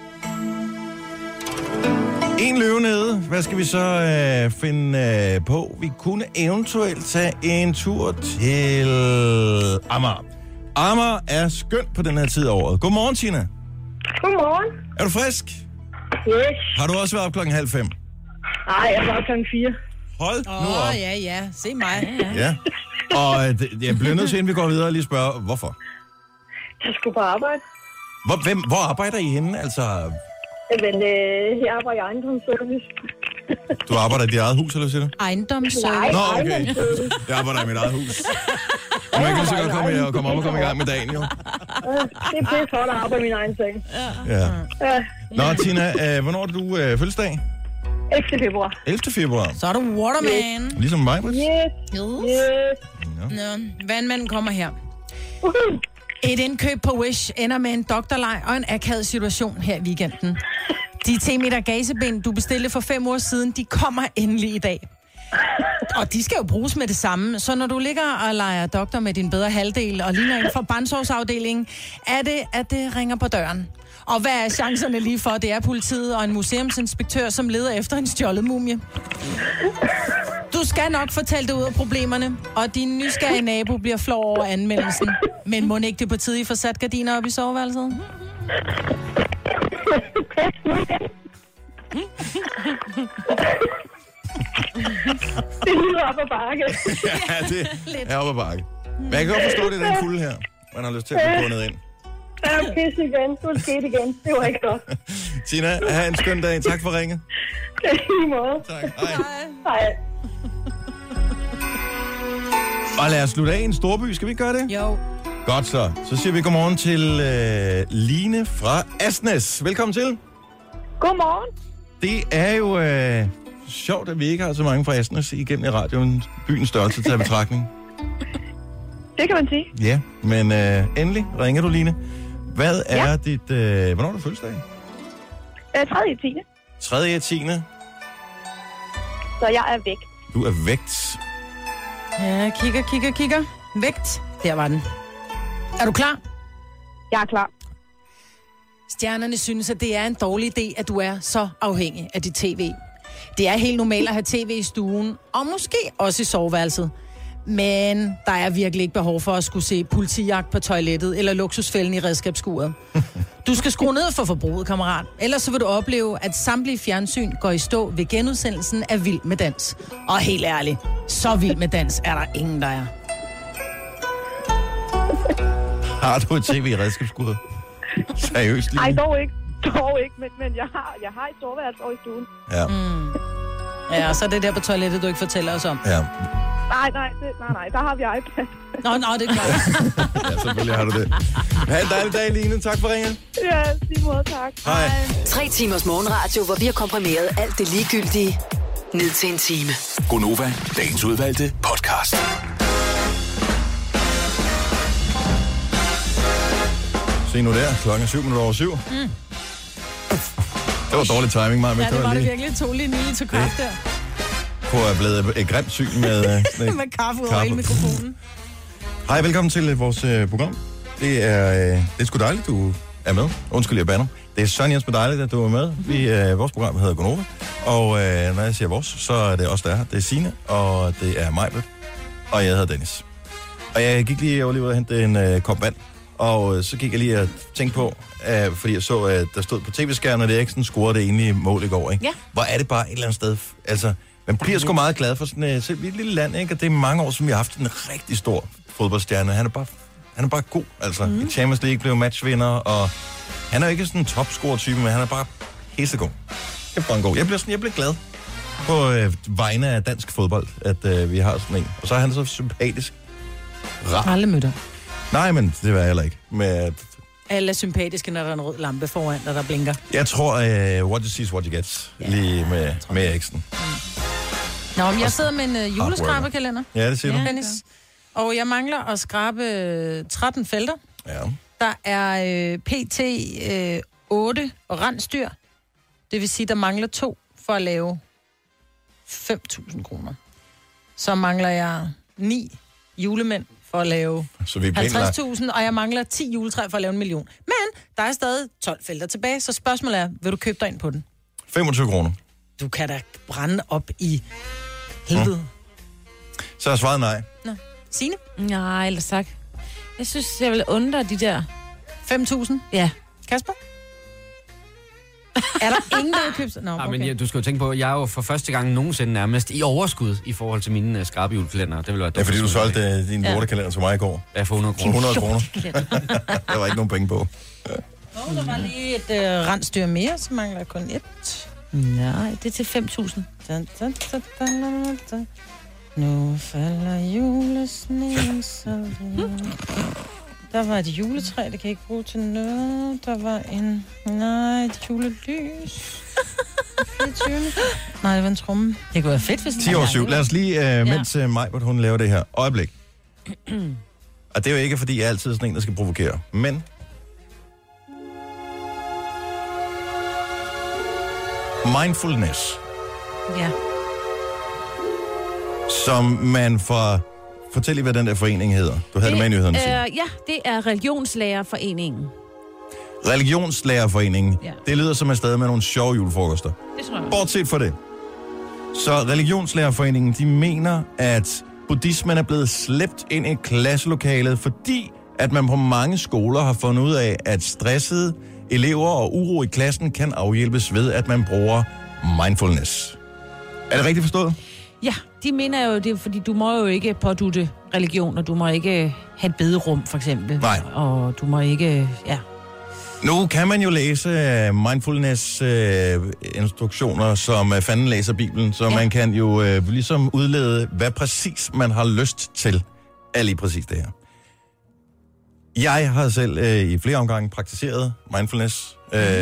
En løve nede. Hvad skal vi så øh, finde øh, på? Vi kunne eventuelt tage en tur til Amager. Amager er skønt på den her tid af året. Godmorgen, Tina. Godmorgen. Er du frisk? Yes. Har du også været op klokken halv fem? Nej, jeg var klokken fire. Hold nu Åh, op. ja, ja. Se mig. Ja. Og øh, det- jeg bliver nødt til, inden vi går videre, lige spørge, hvorfor? Jeg skulle på arbejde. Hvor, hvem, hvor arbejder I henne? Altså, Men øh, jeg arbejder i ejendomsservice. Du arbejder i dit eget hus, eller hvad siger du? Ejendomsservice. Nå, okay. Jeg arbejder i mit eget hus. Men jeg kan så godt komme, her og komme op og komme i gang med dagen, jo. Det er pisse hårdt at arbejde i min egen seng. Ja. Ja. Nå, Tina, øh, hvornår er du øh, fødselsdag? ellevte februar. ellevte februar. Så er du waterman. Ligesom mig, Britt. Yes. Yes. Yes. Nå, vandmanden kommer her. Et indkøb på Wish ender med en doktorleg og en akavet situation her i weekenden. De ti meter gazebind, du bestilte for fem år siden, de kommer endelig i dag. Og de skal jo bruges med det samme. Så når du ligger og leger doktor med din bedre halvdel og ligner en fra barnsårsafdelingen, er det, at det ringer på døren. Og hvad er chancerne lige for? Det er politiet og en museumsinspektør, som leder efter en stjålet mumie. Du skal nok fortælle dig ud af problemerne, og din nysgerrige nabo bliver flov over anmeldelsen. Men må ikke det på tide, I får sat gardiner op i soveværelset? Det lyder op ad bakke. Ja, det er op ad bakke. Men jeg kan godt forstå, det er den fulde her. Man har lyst til at blive bundet ind. Ja, pisse igen. Du er sket igen. Det var ikke godt. Tina, have en skøn dag. Tak for ringet. I lige måde. Tak. Hej. Hej. Og lad os slutte af i en storby. Skal vi ikke gøre det? Jo. Godt så. Så siger vi godmorgen til øh, Line fra Asnes. Velkommen til. Godmorgen. Det er jo øh, sjovt, at vi ikke har så mange fra Asnes igennem i radioen. Byens størrelse til betragtning. Det kan man sige. Ja, men øh, endelig ringer du, Line. Hvad er ja. dit... Øh, hvornår er du fødselsdag? Øh, tredje tiende tredje tiende Så jeg er væk. Du er vægt. Ja, kigger, kigger, kigger. Vægt. Der var den. Er du klar? Jeg er klar. Stjernerne synes, at det er en dårlig idé, at du er så afhængig af dit tv. Det er helt normalt at have tv i stuen, og måske også i soveværelset. Men der er virkelig ikke behov for at skulle se politijagt på toilettet eller luksusfælden i redskabsskuret. Du skal skrue ned for forbruget, kammerat. Ellers så vil du opleve, at samtlige fjernsyn går i stå ved genudsendelsen af Vild med Dans. Og helt ærligt, så vild med dans er der ingen, der er. Har du et tv i redskabsskuret? Seriøst, Line? Nej, dog ikke. Dog ikke, men, men jeg har, jeg har et soveværelse over i stuen. Ja. Mm. Ja, og så er det der på toilettet, du ikke fortæller os om. Ja. Nej, nej, det, nej, nej, der har vi iPad. Nå, nå, det er klart. Ja, selvfølgelig har du det. Ha' en dejlig dag, Line. Tak for ringen. Ja, lige måde, tak. Hej. Tre timers morgenradio, hvor vi har komprimeret alt det ligegyldige ned til en time. Gonova, dagens udvalgte podcast. Se nu der. Klokken er syv minutter over syv. Mm. Det var dårlig timing, Maja. Ja, det var det virkelig. To lige en lille til kaffe der. På er blevet et grimt syn med, uh, sådan med kaffe ud over hele mikrofonen. Hej, velkommen til vores uh, program. Det er, uh, det er sgu dejligt, du er med. Undskyld, jeg bander. Det er Søren Jens med dejligt, at du er med. Vi, uh, vores program hedder Gonova. Og uh, når jeg siger vores, så er det os, der er her. Det er Signe, og det er mig, og jeg hedder Dennis. Og jeg gik lige over lige ud og hente en uh, kop vand. Og uh, så gik jeg lige og tænkte på, uh, fordi jeg så, at der stod på tv-skærmen, at Eriksen scorede det enlige mål i går. Ikke? Ja. Hvor er det bare et eller andet sted... Altså, man bliver sgu meget glad for sådan et, et lille land, ikke? Og det er mange år, som vi har haft en rigtig stor fodboldstjerne. Han er bare, han er bare god, altså. Mm. I Champions League blev matchvinder, og han er jo ikke sådan en topscorer-type, men han er bare pissegod. Jeg er god. Jeg bliver, sådan, jeg bliver glad på øh, vegne af dansk fodbold, at øh, vi har sådan en. Og så er han så sympatisk. Rar. Alle mødte. Nej, men det var jeg heller ikke. Med, Alle er sympatiske, når der er en rød lampe foran, der der blinker. jeg tror, øh, what you see is what you get, Ja, lige med, med Eriksen. Nå, men jeg sidder med en uh, juleskraberkalender, Ja, det siger ja. du. Dennis. Og jeg mangler at skrabe øh, tretten felter. Ja. Der er øh, P T øh, otte rensdyr. Det vil sige, der mangler to for at lave fem tusind kroner. Så mangler jeg ni julemænd for at lave Så vi er pænt halvtreds langt. tusind, og jeg mangler ti juletræer for at lave en million. Men der er stadig tolv felter tilbage, så spørgsmålet er, vil du købe dig ind på den? femogtyve kroner. Du kan da brænde op i helvede. Mm. Så har jeg svaret nej. Nå. Signe? Nej, ellers tak. Jeg synes, jeg vil undre de der... fem tusind? Ja. Kasper? Er der ingen, der vil købe sig? Nå, Ja, okay. men ja, du skal jo tænke på, at jeg er jo for første gang nogensinde nærmest i overskud i forhold til mine uh, skrabehjulkalender. Det vil være Ja, fordi du dumt, solgte hvis man- uh, din Ja. lortekalender til mig i går. Ja, for hundrede For kroner. hundrede kroner. Der var ikke nogen penge på. Oh, der var lige et øh, rensdyr mere, så mangler kun et. Nej, det er til fem tusind. Da, da, da, da, da, da. Nu falder julesneen, så der var et juletræ, det kan jeg ikke bruge til noget. Der var en... Nej, et julelys. fireogtyvende Nej, det var en tromme. Det kunne være fedt, hvis... ti år syv. Lad os lige, uh, mens uh, Majbert, hun laver det her. Øjeblik. Og det er jo ikke, fordi jeg er altid sådan en, der skal provokere. Men... Mindfulness. Ja. Som man får... Fortæl lige, hvad den der forening hedder. Du havde det, det med i nyhederne. Øh, ja, det er Religionslærerforeningen. Religionslærerforeningen. Ja. Det lyder som et sted med nogle sjove julefrokoster. Det tror jeg. Bortset for det. Så Religionslærerforeningen, de mener, at buddhismen er blevet slæbt ind i klasselokalet, fordi at man på mange skoler har fundet ud af, at stressede elever og uro i klassen kan afhjælpes ved, at man bruger mindfulness. Er det rigtigt forstået? Ja, de mener jo det, fordi du må jo ikke pådutte religion, og du må ikke have et bederum, for eksempel. Nej. Og du må ikke, ja... Nu kan man jo læse mindfulness-instruktioner, uh, som uh, fanden læser Bibelen, så ja. Man kan jo uh, ligesom udlede, hvad præcis man har lyst til af lige præcis det her. Jeg har selv uh, i flere omgange praktiseret mindfulness. Mm. Uh,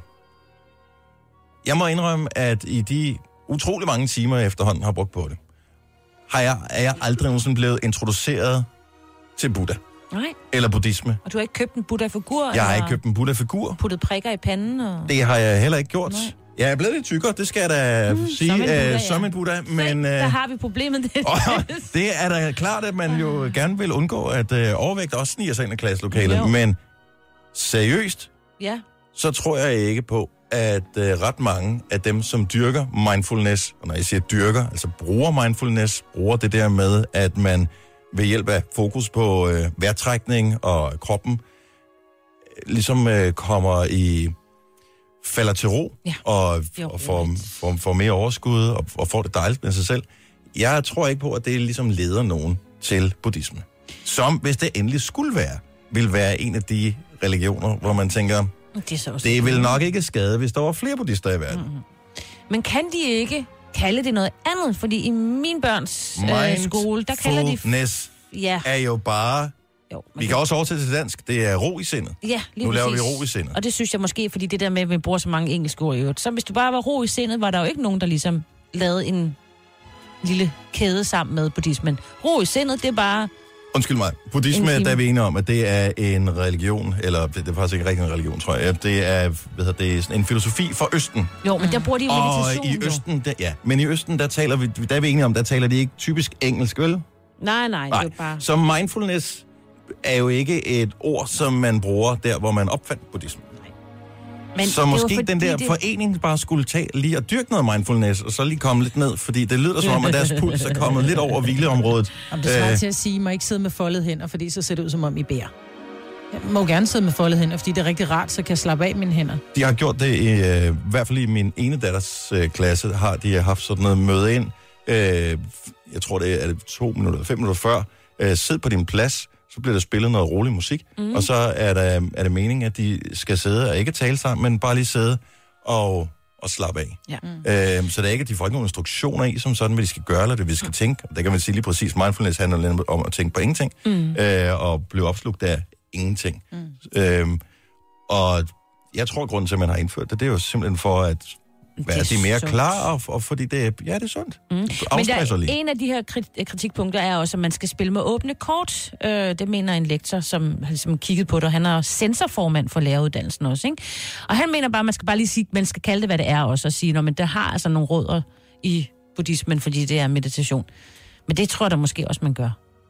jeg må indrømme, at i de utrolig mange timer, jeg efterhånden har brugt på det, har jeg, er jeg aldrig nogensinde blevet introduceret til Buddha. Nej. Eller buddhisme. Og du har ikke købt en Buddha-figur? Jeg har ikke købt en Buddha-figur. Puttet prikker i panden? Og... Det har jeg heller ikke gjort. Nej. Jeg er blevet lidt tykkere, det skal jeg da mm, sige, som en Buddha. Uh, som en Buddha men, uh, der har vi problemet. Det, og, det er da klart, at man jo gerne vil undgå, at uh, overvægt også sniger sig ind i klasselokalet. Jo. Men seriøst, ja. Så tror jeg ikke på, at uh, ret mange af dem, som dyrker mindfulness, og når jeg siger dyrker, altså bruger mindfulness, bruger det der med, at man ved hjælp af fokus på øh, vejrtrækning og kroppen, ligesom øh, kommer i, falder til ro, ja. og, jo, og får, får, får mere overskud, og, og får det dejligt med sig selv. Jeg tror ikke på, at det ligesom leder nogen til buddhisme. Som, hvis det endelig skulle være, vil være en af de religioner, hvor man tænker, det, er det vil nok ikke skade, hvis der var flere buddhister i verden. Mm-hmm. Men kan de ikke kalde det noget andet? Fordi i min børns øh, skole, der kalder de... Mindfulness ja. Er jo bare... Jo, vi kan, kan også oversætte til dansk. Det er ro i sindet. Ja, lige nu præcis. laver vi ro i sindet. Og det synes jeg måske, fordi det der med, at vi bruger så mange engelske ord i øvrigt. Så hvis du bare var ro i sindet, var der jo ikke nogen, der ligesom lavede en lille kæde sammen med buddhismen. Ro i sindet, det er bare... Undskyld mig. Buddhisme, der er vi enige om, at det er en religion, eller det er faktisk ikke rigtig en religion, tror jeg. Det er, hvad hedder det, sådan en filosofi for Østen. Jo, men der bruger de jo meditation. Og i Østen, der, ja, men i Østen, der taler vi, der er vi enige om, der taler de ikke typisk engelsk, vel? Nej, nej, nej. Det er bare... Så mindfulness er jo ikke et ord, som man bruger der, hvor man opfandt buddhismen. Men så måske fordi, den der det... forening bare skulle tage lige og dyrke noget mindfulness, og så lige komme lidt ned, fordi det lyder som om, at deres puls er kommet lidt over hvileområdet. Om det svarer Æh... til at sige, at I må ikke sidde med foldet hænder, fordi så ser det ud som om I bærer. Jeg må gerne sidde med foldet hænder, fordi det er rigtig rart, så kan jeg slappe af mine hænder. De har gjort det, i, øh, i hvert fald i min ene datters øh, klasse, har de haft sådan noget møde ind. Øh, jeg tror, det er to minutter, fem minutter før. Øh, sid på din plads, så bliver der spillet noget rolig musik, mm. og så er, der, er det meningen, at de skal sidde og ikke tale sammen, men bare lige sidde og, og slappe af. Ja. Mm. Øh, så det er ikke, at de får ikke nogen instruktioner i, som sådan, hvad de skal gøre, eller det vi skal mm. tænke. Det kan man sige lige præcis. Mindfulness handler om at tænke på ingenting, mm. øh, og blive opslugt af ingenting. Mm. Øh, og jeg tror, grunden til, at man har indført det, det er jo simpelthen for, at hvad, de er mere sundt. Klar, og, og fordi det er, ja, det er sundt. Mm. Men der, en af de her kritikpunkter er også, at man skal spille med åbne kort. Øh, det mener en lektor, som har ligesom kigget på det, og han er sensorformand for læreruddannelsen også, ikke? Og han mener bare, at man skal bare lige sige, man skal kalde det, hvad det er også, og sige, men der har altså nogle rødder i buddhismen, fordi det er meditation. Men det tror jeg da måske også, man gør.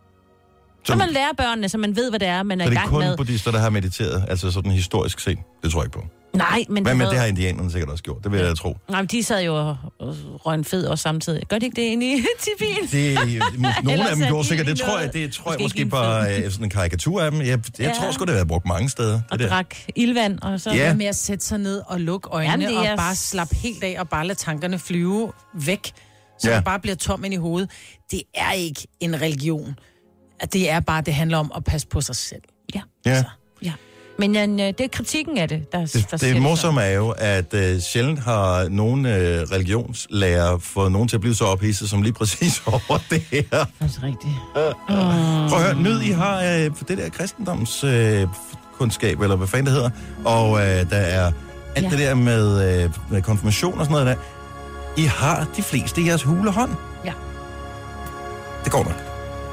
Så, så man lærer børnene, så man ved, hvad det er, man er i gang med. Så det er kun buddhister, der har mediteret, altså sådan historisk set? Det tror jeg ikke på. Nej, men... Hvad med havde... det har indianerne sikkert også gjort? Det vil ja. jeg tro. Nej, men de sad jo og røg en fed også samtidig. Gør de ikke det inde i Tibet? Det, nogle af dem gjorde sikkert. Det tror jeg, det tror jeg måske bare uh, sådan en karikatur af dem. Jeg, jeg ja. tror sgu, det har været brugt mange steder. Og det drak ildvand. Og så ja. Med at sætte sig ned og lukke øjnene Jamen, og bare slappe helt af og bare lade tankerne flyve væk. Så ja. det bare bliver tom ind i hovedet. Det er ikke en religion. Det er bare, det handler om at passe på sig selv. Ja. ja. Altså, ja. Men ja, det er kritikken af det, der, Det, der det morsomme er jo, at uh, sjældent har nogle uh, religionslærer fået nogen til at blive så ophidset som lige præcis over det her. Det er rigtigt. Uh. Prøv at høre, nyd I har uh, det der kristendomskundskab, uh, eller hvad fanden det hedder, og uh, der er alt Ja. det der med, uh, med konfirmation og sådan noget der. I har de fleste i jeres hulehånd. Ja. Det går nok.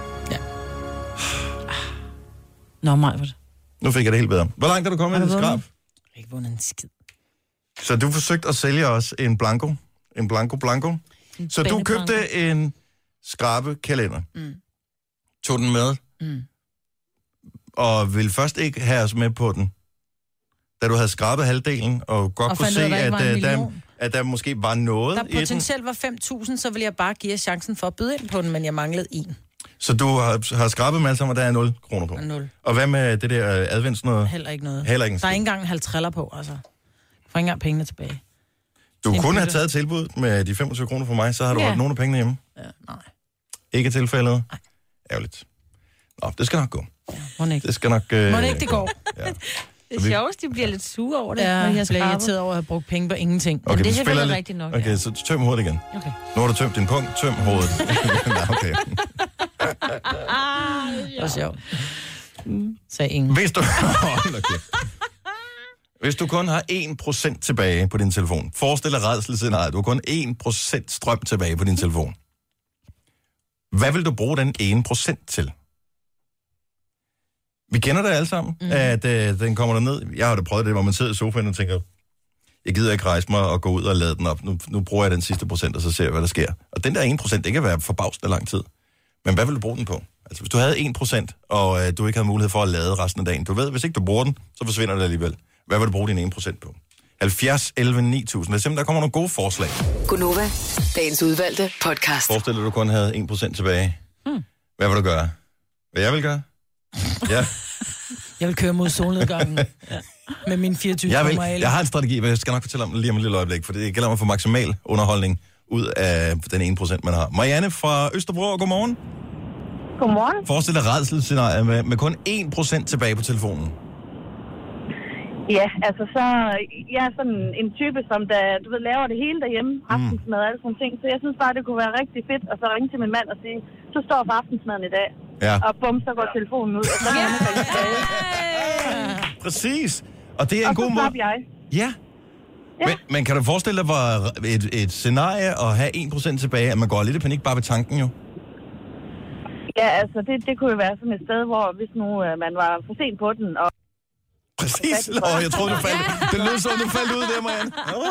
Nå, Majbert. Nu fik jeg det helt bedre. Hvor langt er du kommet i Har det du skrab? Jeg har ikke vundet en skid. Så du forsøgte at sælge os en blanco. En blanco blanco. Så du spændende købte en skrabekalender. Mm. Tog den med. Mm. Og ville først ikke have os med på den. Da du havde skrabet halvdelen, og godt Og kunne fandt se, ud af, der ikke at, var en øh, der, million. at der måske var noget Der i den. potentielt var fem tusind, så ville jeg bare give jer chancen for at byde ind på den, men jeg manglede en. Så du har, har skrabet med alt sammen, og der er nul kroner på. Nul. Og hvad med det der øh, advents noget? Heller ikke noget. Heller ikke en Der er skid. ikke engang en halv triller på, altså. Jeg får ikke engang pengene tilbage. Du en kunne have bytte. taget tilbud med de femogtyve kroner for mig, så har du Ja. holdt nogle af pengene hjemme. Ja, nej. Ikke tilfældet? Nej. Ærgerligt. Nå, det skal nok gå. Må ikke. Det skal nok... Øh, Må ikke det går. Ja. Det er sjovt, de bliver lidt sure over det, Ja, når de har jeg bliver skrabet. irriteret over at have brugt penge på ingenting. Okay, det vi er spiller selvfølgelig lidt. rigtigt nok, Okay, ja. så tøm hovedet igen. Okay. Nu har du tømt din punkt, tøm hovedet. Nå, okay. Det var sjovt. Sagde ingen. Hvis du... Hold da kæft. Hvis du kun har en procent tilbage på din telefon, forestil dig rædselsscenariet, du har kun en procent strøm tilbage på din telefon. Hvad vil du bruge den ene procent til? Vi kender det alle sammen, mm. at øh, den kommer der ned. Jeg har da prøvet det, hvor man sidder i sofaen og tænker, jeg gider ikke rejse mig og gå ud og lade den op. Nu, nu bruger jeg den sidste procent, og så ser jeg, hvad der sker. Og den der en procent, det kan være forbavsende lang tid. Men hvad vil du bruge den på? Altså, hvis du havde en procent, og øh, du ikke havde mulighed for at lade resten af dagen. Du ved, hvis ikke du bruger den, så forsvinder det alligevel. Hvad vil du bruge din en procent på? halvfjerds elleve ni tusind. Hvis der kommer nogle gode forslag. Gunova, dagens udvalgte podcast. Forestil dig, at du kun havde en procent tilbage. Hmm. Hvad vil du gøre? Hvad jeg vil gøre? Ja. Jeg vil køre mod solnedgangen. Ja. Med min fireogtyve Jeg, vil, tommer jeg har en strategi, men jeg skal nok fortælle om det lige om et lille øjeblik, for det gælder om at få maksimal underholdning ud af den ene procent, man har. Marianne fra Østerbro, godmorgen. Godmorgen. Forestil dig rædselsscenariet med, med kun en procent tilbage på telefonen. Ja, altså så, jeg er sådan en type, som der, du ved, laver det hele derhjemme, aftensmad og alle sådan ting, så jeg synes bare, det kunne være rigtig fedt, at så ringe til min mand og sige, så står for aftensmaden i dag, Ja. og bum, så går telefonen ud, og så er han ikke tilbage. Præcis. Og det er Og en så god måde. slap jeg. Ja. Men, men kan du forestille dig, hvor et, et scenarie at have en procent tilbage, at man går lidt i panik bare ved tanken jo? Ja, altså det, det kunne jo være sådan et sted, hvor hvis nu uh, man var for sent på den, og Præcis. Åh, jeg troede, du faldt. Det lød som, du faldt ud der, Marianne.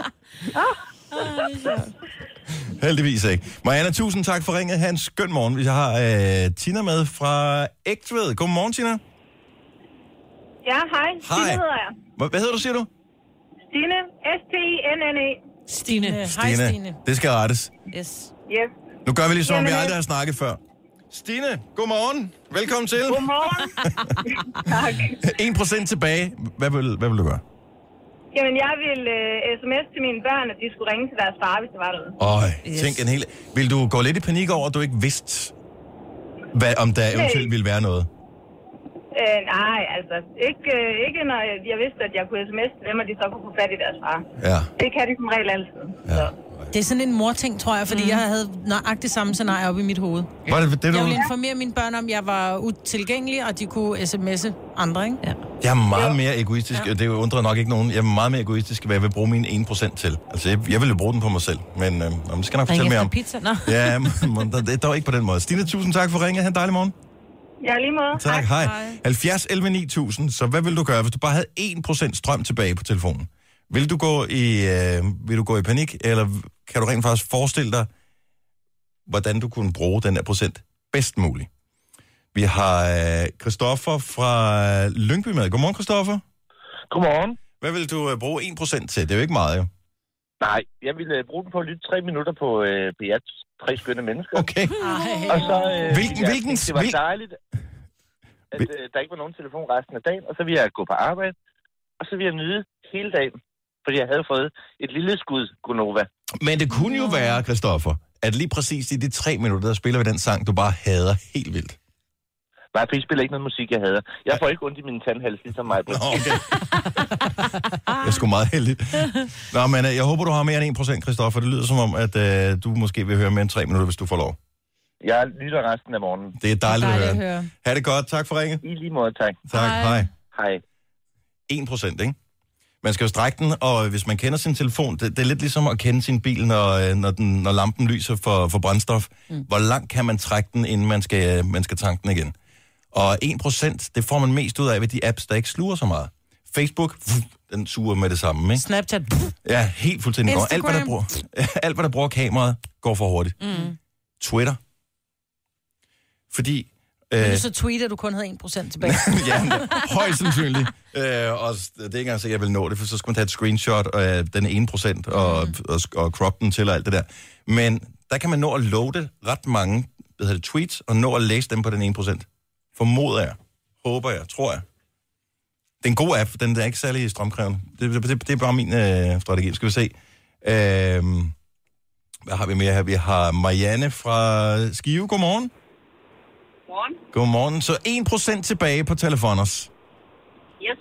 Heldigvis ikke. Marianne, tusind tak for ringet. Ha' en skøn morgen. Vi har øh, Tina med fra Ægtved. Godmorgen, Tina. ja, hej, Hej. Stine hedder jeg. Hvad, hvad hedder du, siger du? Stine, S T I N N E. Stine. Hej, Stine. Det skal rettes. Yes. Yes. Nu gør vi lige som om, vi Jamen, aldrig har snakket før. Stine, godmorgen. Velkommen til. Godmorgen. Tak. en procent tilbage. Hvad vil, hvad vil du gøre? Jamen, jeg vil uh, sms til mine børn, at de skulle ringe til deres far, hvis det var noget. Øj, Yes. tænk en hel... Vil du gå lidt i panik over, at du ikke vidste, hvad, om der eventuelt ville være noget? Øh, nej, altså, ikke, øh, ikke når jeg, jeg vidste, at jeg kunne sms til dem, og de så kunne få fat i deres far. Ja. Det kan de som regel altid. Ja. Så. Det er sådan en morting, tror jeg, fordi mm. jeg havde nøjagtigt samme scenarie oppe i mit hoved. Var det det, du... Jeg ville informere mine børn om, at jeg var utilgængelig, og de kunne sms'e andre, ikke? Ja. Jeg er meget mere egoistisk, ja. Det undrer nok ikke nogen. Jeg er meget mere egoistisk, hvad jeg vil bruge min en procent til. Altså, jeg, jeg vil jo bruge den på mig selv, men øh, det skal nok fortælle mere om. pizza, nå. Ja, men det er dog ikke på den måde. Stine, tusind tak for ringet. Ha' en dejlig morgen. Ja, lige måde. Tak, hej. halvfjerds elleve ni tusind. Så hvad vil du gøre, hvis du bare havde en procent strøm tilbage på telefonen? Vil du gå i, øh, vil du gå i panik, eller kan du rent faktisk forestille dig, hvordan du kunne bruge den her procent bedst muligt? Vi har øh, Christoffer fra Lyngby med. Godmorgen, Christoffer. Godmorgen. Hvad vil du øh, bruge en procent til? Det er jo ikke meget, jo. Nej, jeg ville uh, bruge den på at lytte tre minutter på uh, B R's Tre Skønne Mennesker. Okay. Og så uh, hvilken, jeg hvilken, tænkte, det var hvil... dejligt, at uh, der ikke var nogen telefon resten af dagen. Og så ville jeg gå på arbejde, og så ville jeg nyde hele dagen, fordi jeg havde fået et lille skud Gunova. Men det kunne jo være, Christoffer, at lige præcis i de tre minutter, der spiller vi den sang, du bare hader helt vildt. Nej, for I spiller ikke noget musik, jeg hader. Jeg får ikke ondt i min tandhals, ligesom mig. Nå, okay. Jeg er sgu meget heldig. Nå, men øh, jeg håber, du har mere end en procent, Christoffer. Det lyder som om, at øh, du måske vil høre mere end tre minutter, hvis du får lov. Jeg lytter resten af morgenen. Det er dejligt, Dejligt at at høre. høre. Ha' det godt. Tak for ringet. I lige måde, tak. Tak. Hej. Hej. en procent, ikke? Man skal jo strække den, og hvis man kender sin telefon, det, det er lidt ligesom at kende sin bil, når, når, den, når lampen lyser for, for brændstof. Mm. Hvor langt kan man trække den, inden man skal, man skal tanke den igen? Og en procent, det får man mest ud af ved de apps, der ikke sluger så meget. Facebook, den suger med det samme, ikke? Snapchat. Ja, helt fuldstændig. Går. Alt, hvad der bruger, alt, hvad der bruger kameraet, går for hurtigt. Mm. Twitter. Fordi... Men Øh, du så tweeter, du kun havde en procent tilbage. ja, højst sandsynligt. Øh, og det er ikke engang så, jeg vil nå det, for så skal man tage et screenshot af den ene procent og, mm. og, og crop den til og alt det der. Men der kan man nå at loade ret mange hvad hedder det, tweets, og nå at læse dem på den ene procent. Formoder jeg. Håber jeg. Tror jeg. Det er en god app. Den er ikke særlig strømkrævende. Det, det, det er bare min øh, strategi. Skal vi se. Øh, hvad har vi mere her? Vi har Marianne fra Skive. Godmorgen. Godmorgen. Godmorgen. Så en procent tilbage på telefoners. Yes.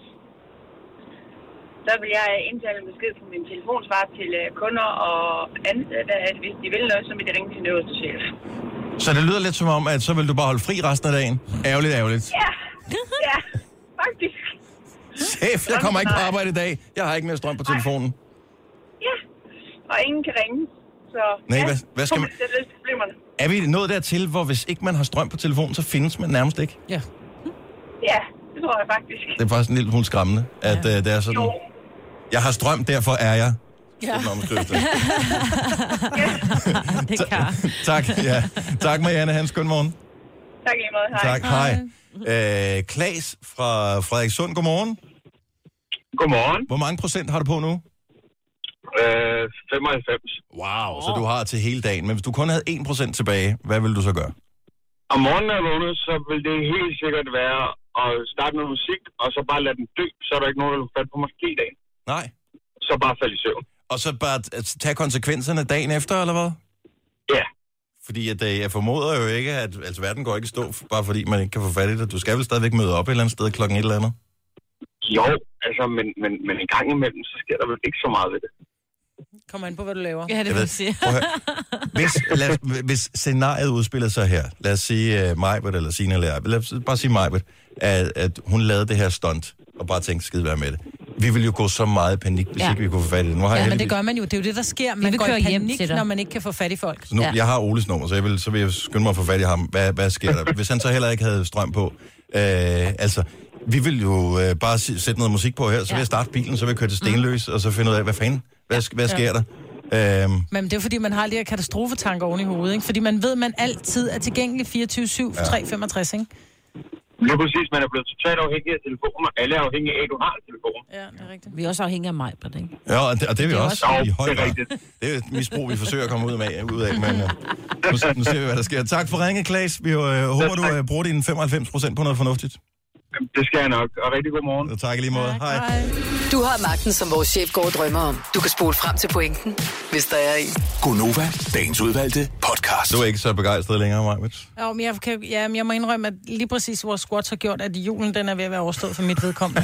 Så vil jeg indtale en besked på min telefonsvar til uh, kunder og ansatte, at hvis de vil noget, så vil de ringe til den øverste chef. Så det lyder lidt som om, at så vil du bare holde fri resten af dagen. Ærgerligt, ærgerligt. Ja, ja, faktisk. Chef, jeg kommer ikke på arbejde i dag. Jeg har ikke mere strøm på telefonen. Ja, og ingen kan ringe. Så Nej, ja, hvad, hvad skal man... det er løse problemerne. Er vi nået dertil, hvor hvis ikke man har strøm på telefonen, så findes man nærmest ikke? Ja. Ja, det tror jeg faktisk. Det er faktisk en lille smule skræmmende, at ja. uh, det er sådan... Jo. Jeg har strøm, derfor er jeg... Ja. Det kan. Tak, ja. Tak, Marianne. Hans, god morgen. Tak lige måde. Hej. Tak, hej. hej. Uh, Klaas fra Frederikssund, godmorgen. Godmorgen. Hvor mange procent har du på nu? Øh, femoghalvfems. Wow, så du har til hele dagen. Men hvis du kun havde en procent tilbage, hvad vil du så gøre? Om morgenen, når jeg vågner, så vil det helt sikkert være at starte noget musik, og så bare lade den dø, så er der ikke nogen, der vil falde på mig i dagen. Nej. Så bare falde i søvn. Og så bare tage konsekvenserne dagen efter, eller hvad? Ja. Fordi at, jeg formoder jo ikke, at altså, verden går ikke i stå, bare fordi man ikke kan få fat i det. Du skal vel stadigvæk møde op et eller andet sted klokken et eller andet? Jo, altså, men, men, men en gang imellem, så sker der vel ikke så meget ved det. Kommer ind på, hvad du laver. Ja, det Jeg vil ved- jeg sige. Prøv at høre. Hvis, lad, os- hvis scenariet udspiller sig her, lad os sige uh, Majbert eller Signe eller jeg, lad os bare sige Majbert, at, at hun lavede det her stunt, og bare tænkte, skide være med det. Vi ville jo gå så meget i panik, hvis Ja. ikke vi kunne få fat i det. Nu har Ja, jeg men det heldigvis- gør man jo. Det er jo det, der sker. Vi Man vil går køre i hjem panik, til dig. når man ikke kan få fat i folk. Så nu, ja. Jeg har Oles nummer, så, jeg vil, så vil jeg skynde mig at få fat i ham. Hvad, hvad sker der? Hvis han så heller ikke havde strøm på. Øh, altså, vi vil jo øh, bare s- sætte noget musik på her, så vil jeg starte bilen, så vil jeg køre til Stenløs, og så finde ud af, hvad fanden, hvad, sk- hvad sker der? Øhm, Men det er fordi, man har de her katastrofetanker oven i hovedet, ikke? Fordi man ved, at man altid er tilgængelig fireogtyve syv, Ja. tre komma femogtres, ikke? Lige præcis, man er blevet totalt afhængig af telefonen, og alle er afhængige af, at du har en telefon. Ja, det er rigtigt. Vi er også afhængige af mig, ikke? ja, og det, og det er vi Det er også, også- i høj Jo, det er grad. rigtigt. Det er jo et misbrug, vi forsøger at komme ud af, ud af men øh, nu, nu ser vi, hvad der sker. Tak for ringet, Klaas. Vi øh, håber, du øh, bruger dine femoghalvfems procent på noget fornuftigt. Det skal jeg nok, og rigtig god morgen. Tak i lige måde. Hej. Du har magten, som vores chef går og drømmer om. Du kan spole frem til pointen, hvis der er en. Gonova, dagens udvalgte podcast. Du er ikke så begejstret længere, Majbert. Jo, men jeg, kan, ja, men jeg må indrømme, at lige præcis vores squats har gjort, at julen den er ved at være overstået for mit vedkommende.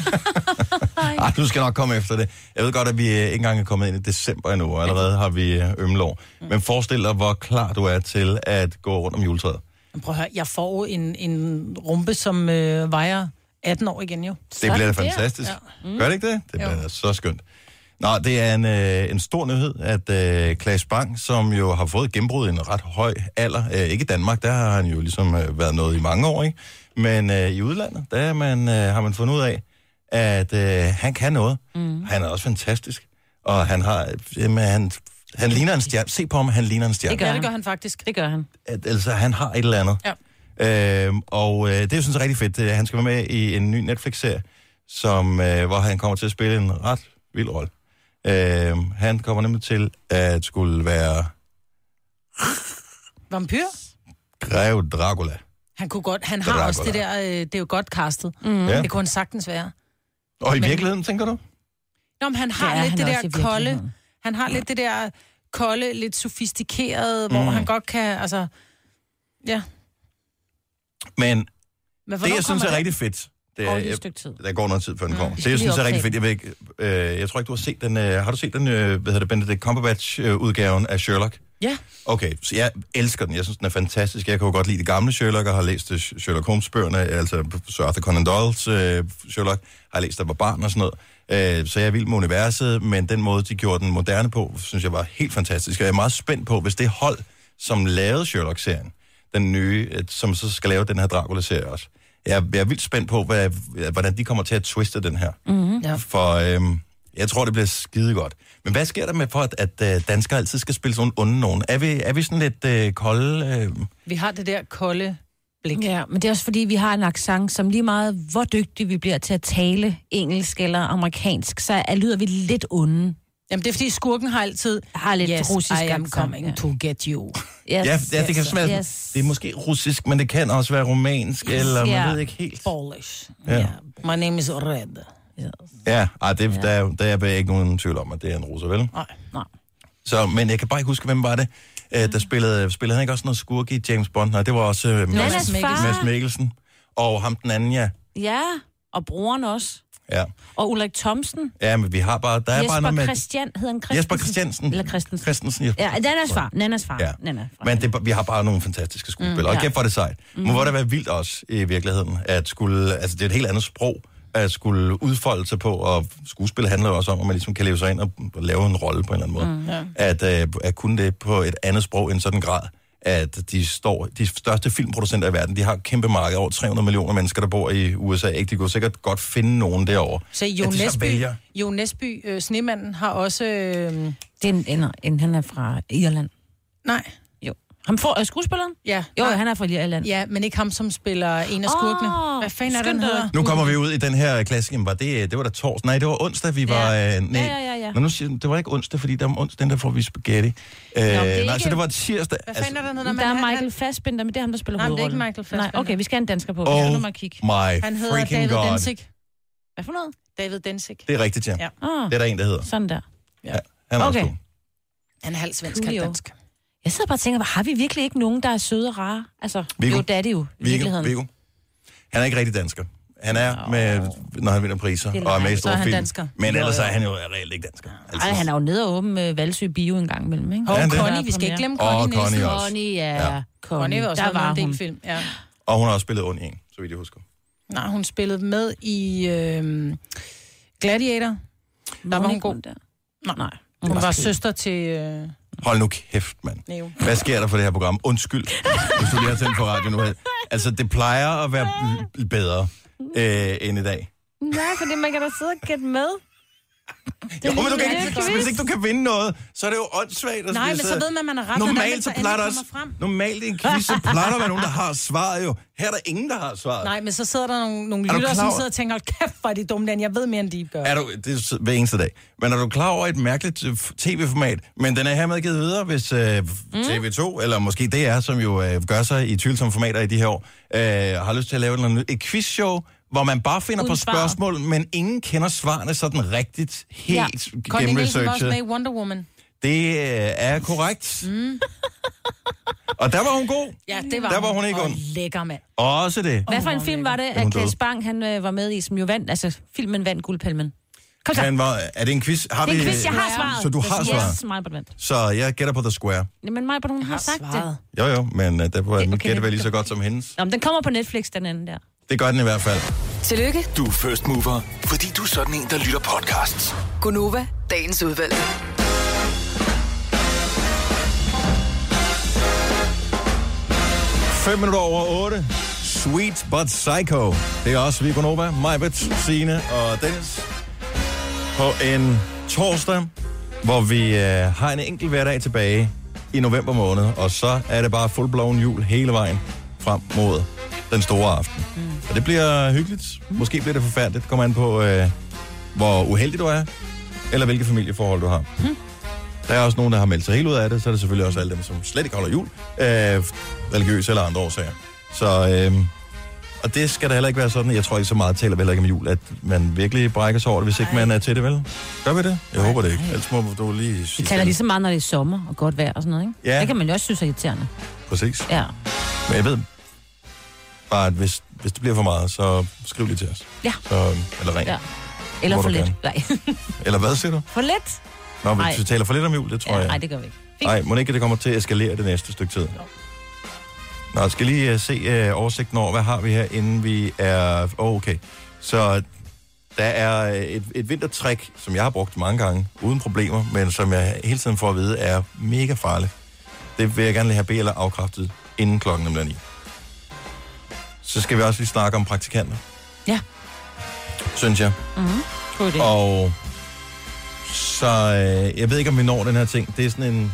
Ej, du skal nok komme efter det. Jeg ved godt, at vi øh, ikke engang er kommet ind i december endnu, og allerede har vi øh, ømmelår. Men forestil dig, hvor klar du er til at gå rundt om juletræet. Men prøv at høre, jeg får jo en, en rumpe, som øh, vejer atten år igen jo. Det bliver da fantastisk. Ja. Mm. Gør det ikke det? Det bliver da så skønt. Nå, det er en, øh, en stor nyhed, at øh, Claes Bang, som jo har fået gennembrud i en ret høj alder, øh, ikke i Danmark, der har han jo ligesom øh, været noget i mange år, ikke? Men øh, i udlandet, der er man, øh, har man fundet ud af, at øh, han kan noget. Mm. Han er også fantastisk. Og han har, øh, han, han ligner en stjerne. Se på ham, han ligner en stjerne. Det gør, ja, det gør han faktisk. Det gør han. At, altså, han har et eller andet. Ja. Øhm, og øh, det er jo sådan set rigtig fedt. Øh, Han skal være med i en ny Netflix-serie, som, øh, hvor han kommer til at spille en ret vild rolle. Øhm, han kommer nemlig til at skulle være Vampyr? Greve Dracula. Han kunne godt, han har Dracula. også det der, øh, det er jo godt castet. Mm. Ja. Det kunne han sagtens være. Og i Men- virkeligheden, tænker du? Nå, men han har Det er lidt han det også i der kolde, virkeligheden. han har lidt det der kolde, lidt sofistikerede, hvor Mm. han godt kan, altså, ja. Men Men Det, jeg synes er rigtig fedt, det er, Går lige et jeg, stykke tid. der går noget tid, før den kommer. vi Det, skal jeg lige synes er rigtig optage fedt. Jeg, ved ikke, øh, jeg tror ikke, du har set den. Øh, har du set den, øh, hvad hedder det, Benedict Cumberbatch-udgaven af Sherlock? Ja. Okay, så jeg elsker den. Jeg synes, den er fantastisk. Jeg kan jo godt lide de gamle Sherlock, og har læst øh, Sherlock Holmes-bøgerne, altså Sir Arthur Conan Doyles øh, Sherlock, har læst, der var barn og sådan noget. Øh, så jeg er vild med universet, men den måde, de gjorde den moderne på, synes jeg var helt fantastisk. Og jeg er meget spændt på, hvis det hold, som lavede Sherlock-serien, den nye, øh, som så skal lave den her Dracula-serie også. Jeg, jeg er vildt spændt på, hvad, hvordan de kommer til at twiste den her. Mm-hmm. Ja. For øhm, jeg tror, det bliver skide godt. Men hvad sker der med for, at, at uh, danskere altid skal spille sådan onde nogen? Er vi, er vi sådan lidt uh, kolde? Uh... Vi har det der kolde blik. Ja, men det er også fordi, vi har en accent, som lige meget, hvor dygtige vi bliver til at tale engelsk eller amerikansk, så er, lyder vi lidt onde. Jamen, det er fordi, skurken har altid... Har lidt yes, russisk I am accent, coming ja. to get you. Yes, ja, ja, det kan yes, smage, yes. det er måske russisk, men det kan også være romansk, yes, eller man yeah. ved ikke helt. Polish. Ja. Yeah. My name is Red. Yes. Ja, ej, det, der, er- der er jeg ikke nogen tvivl om, at det er en russer, vel? Nej, nej. Så, men jeg kan bare ikke huske, hvem var det, uh, der spillede, spillede han ikke også noget skurke i James Bond? Nej, det var også uh, Nannas Mads, far. Mads Mikkelsen. Og ham den anden, ja. Ja, og broren også. Ja, Og Ulrik Thomsen. ja men vi har bare... Der er Jesper bare noget med... Christian, hedder han Christensen? Jesper Christiansen. Eller Christensen. Christensen, Jesper. Ja, Nannas far. Nannas far. Ja. Nanna far. Men det, vi har bare nogle fantastiske skuespillere, mm, Mm, ja. ja. og kæft for det sejt. Mm. Mm. Må det være vildt også i virkeligheden, at skulle, altså det er et helt andet sprog, at skulle udfolde sig på, og skuespil handler jo også om, at man ligesom kan leve sig ind og lave en rolle på en eller anden måde. Mm, ja. At, uh, at kunne det på et andet sprog i en sådan grad, at de står, de største filmproducenter i verden, de har et kæmpe marked, over tre hundrede millioner mennesker, der bor i U S A, ikke? De kunne sikkert godt finde nogen derovre. Så At Jo de så Nesby, vælger- jo Nesby øh, Snemanden, har også... Øh... Det er en, en, en, han er fra Irland. Nej. Jo. Ham for, er skuespilleren? Ja. Jo, nej. han er fra Irland. Ja, men ikke ham, som spiller en af skurkene. Åh, Hvad fanden er den skønt hedder? at- Nu kommer vi ud i den her klassik. Jamen, var det, det var da torsdag. Nej, det var onsdag, vi var... Ja. Øh, nej. Ja, ja, ja, ja. Men nu siger, det var ikke onsdag, fordi der om onsdagen, der får vi spaghetti. Øh, det er nej, ikke- så det var tirsdag. Hvad fanden er den hedder? Der er Michael Fassbender, men det er ham, der spiller Nej, men det er ikke hovedrollen. Michael Fassbender. Nej, okay, vi skal have en dansker på. Oh Vi skal nu kigge. my Han hedder freaking David god. Densig. Hvad for noget? David Densig. Det er rigtigt, ja. Ja. Ah, Det er der en, der hedder. sådan der. Ja. Han er Okay. også god. Han er halv svensk, Coolio. halv dansk. Jeg sidder bare og tænker, har vi virkelig ikke nogen, der er søde og rare? Altså, Viggo. jo, det er det jo, i Viggo, virkeligheden. Viggo. Han er ikke rigtig dansker. Han er med, når han vinder priser, Det er og er med i løgn. Så store er han film. dansker. Men Jo, ellers jo. er han jo reelt ikke dansker. Altså, Ej, han er jo nede og åben med Valsø Bio en gang imellem, ikke? Og Ja, det- Connie, vi skal ikke glemme Connie. Og Connie næsten. også. Connie, ja. Ja. ja. Connie Connie, var også der med var en del hun. film. Ja. Og hun har også spillet ond i en, så vidt jeg husker. Nej, hun spillede med i øh, Gladiator. Der var hun god. Der. Nej, Nej. hun var måske. søster til... Øh, Hold nu kæft, mand. Neo. Hvad sker der for det her program? Undskyld, hvis du lige har tændt på radio nu. Altså, det plejer at være b- bedre øh, end i dag. Nej, fordi man kan da sidde og gætte med. Jo, men du kan det er ikke, en quiz. hvis ikke du kan vinde noget, så er det jo åndssvagt. at Nej, men sidde- så ved man, at man har ret, når Normalt, den så endelig plejer der kommer også, frem. normalt i en quiz, så plejer der at være nogen, der har svaret jo. Her er der ingen, der har svaret. Nej, men så sidder der nogle, nogle Er du lyttere, klar som over- sidder og tænker, hold kæft, hvor er de dumme, den. Jeg ved mere, end de gør. Er du, det er s- hver eneste dag. Men er du klar over et mærkeligt øh, f- tv-format? Men den er hermed givet videre, hvis øh, Mm. T V to, eller måske D R, som jo øh, gør sig i tvivlsomme formater i de her år, øh, har lyst til at lave et, eller andet, et quizshow, hvor man bare finder Uden på svar. spørgsmål, men ingen kender svarene sådan rigtigt, helt Ja. Connie Nielsen var også med i gennemresearchet. Wonder Woman. Det øh, er korrekt. Mm. Og der var hun god. Ja, det var Der var hun ikke Og ond. lækker, mand. Også det. Hvad for en film var det, hun at Claes døde. Bang, han øh, var med i, som jo vandt, altså filmen vandt guldpalmen? Kom så. Han var, er det en quiz? Har Det er en vi- quiz, jeg har svaret. Så du har yes, svaret? Yes, mig på vandt. Så jeg gætter på The Square. Jamen mig på hun har sagt det. Jo jo, men uh, der var Okay, mit gætte det- vel lige så godt som hendes. Nå, men den kommer på Netflix, den anden der. Det gør den i hvert fald. Tillykke, Du er first mover, fordi du er sådan en, der lytter podcasts. Gunova, dagens udvalgte. fem minutter over otte. Sweet but Psycho. Det er også Viggo Nova, Majbet, Signe og Dennis. På en torsdag, hvor vi øh, har en enkelt hverdag tilbage i november måned. Og så er det bare full-blown jul hele vejen frem mod den store aften. Mm. Og det bliver hyggeligt. Måske bliver det forfærdeligt. Det kommer an på, øh, hvor uheldig du er, eller hvilke familieforhold du har. Mm. Der er også nogen, der har meldt sig helt ud af det. Så er det selvfølgelig også alle dem, som slet ikke holder jul. Øh, religiøse eller andre årsager. Så, øh, og det skal da heller ikke være sådan. Jeg tror ikke så meget taler vi heller ikke om jul, at man virkelig brækker sig over det, hvis ikke man er til det, vel? Gør vi det? Jeg håber det ikke. Ellers må du lige Vi sige taler lige så meget, når det er sommer og godt vejr og sådan noget, ikke? Ja. Det kan man jo også synes er irriterende. Præcis. Ja. Men jeg ved, Bare at hvis, hvis det bliver for meget, så skriv lige til os. Ja. Så, eller ring. Ja. Eller Må for du lidt. gerne. Nej. Eller hvad siger du? For lidt? Nå, Ej. hvis vi taler for lidt om jul, det tror Ja, jeg. nej, det gør vi ikke. Fint. Nej, må ikke, det kommer til at eskalere det næste stykke tid. Nå, jeg skal lige uh, se uh, oversigten over, hvad har vi her, inden vi er... Oh, okay. Så der er et, et vintertræk, som jeg har brugt mange gange, uden problemer, men som jeg hele tiden får at vide, er mega farligt. Det vil jeg gerne lige have B eller afkræftet inden klokken er ni. Så skal vi også lige snakke om praktikanter. Ja. Synes jeg. Mm-hmm. God idé. Og så, øh, jeg ved ikke, om vi når den her ting. Det er sådan en...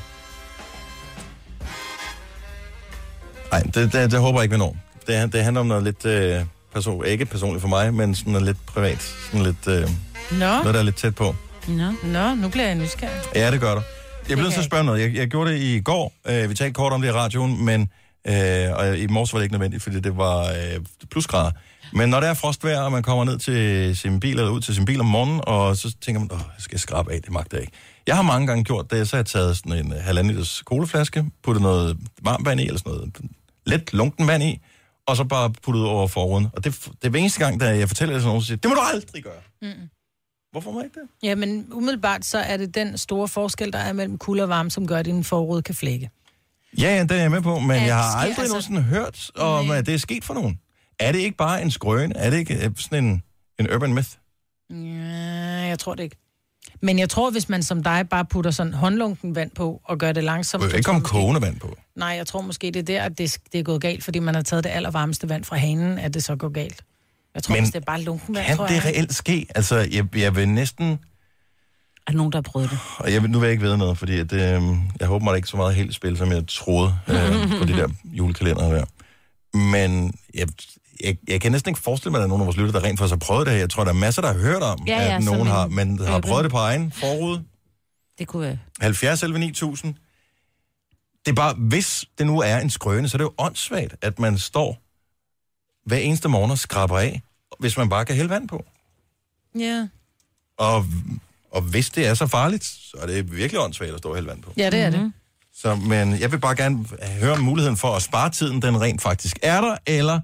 Nej, det, det, det håber jeg ikke, vi når. Det, det handler om noget lidt... Øh, person, ikke personligt for mig, men sådan noget lidt privat. Sådan lidt... Øh, Nå. noget, der er lidt tæt på. Nå. Nå, nu bliver jeg nysgerrig. Ja, det gør du. Jeg bliver nødt til at spørge noget. Jeg, jeg gjorde det i går. Øh, vi talte kort om det i radioen, men øh, og i morges var det ikke nødvendigt, fordi det var øh, plusgrader. Men når der er frostvejr, og man kommer ned til sin bil, eller ud til sin bil om morgenen, og så tænker man, åh, jeg skal skrabe af, det magter jeg ikke. Jeg har mange gange gjort det, så har jeg taget sådan en halvanden liters colaflaske, puttet noget varmt vand i, eller sådan noget let lunken vand i, og så bare puttet ud over forruden. Og det, det er hver eneste gang, da jeg fortæller det til nogen, så siger det må du aldrig gøre. Mm. Hvorfor må jeg ikke det? Ja, men umiddelbart så er det den store forskel, der er mellem kulde og varme, som gør, at din forrude kan flække. Ja, ja, det er jeg med på, men Ja, jeg har det sker, aldrig altså- nogensinde hørt om, at det er sket for nogen. Er det ikke bare en skrøne? Er det ikke øh, sådan en, en urban myth? Ja, jeg tror det ikke. Men jeg tror, hvis man som dig bare putter sådan håndlunken vand på, og gør det langsomt... Du kan ikke komme kogende vand på. Nej, jeg tror måske, det er der, at det, det er gået galt, fordi man har taget det allervarmeste vand fra hanen, at det så går galt. Jeg tror, Men hvis det er bare lunken vand, Kan tror det jeg. reelt ske? Altså, jeg, jeg vil næsten... Er der nogen, der har prøvet det? Og jeg, vil- nu vil jeg ikke vide noget, fordi at, øh, jeg håber, at ikke så meget helt spil, som jeg troede øh, på de der julekalender der. Men jeg, jeg, jeg kan næsten ikke forestille mig, at der er nogen af vores lytter, der rent faktisk har prøvet det her. Jeg tror, der er masser, der har hørt om, Ja, ja, at som nogen en har, men har urban. prøvet det på egen forrude. Det kunne være. halvfjerds elleve ni tusind. Det er bare, hvis det nu er en skrøne, så er det jo åndssvagt, at man står hver eneste morgen og skraber af, hvis man bare kan hælde vand på. Ja. Og, og hvis det er så farligt, så er det virkelig åndssvagt at stå og hælde vand på. Ja, det er det. Så, men jeg vil bare gerne høre om muligheden for at spare tiden, den rent faktisk er der, eller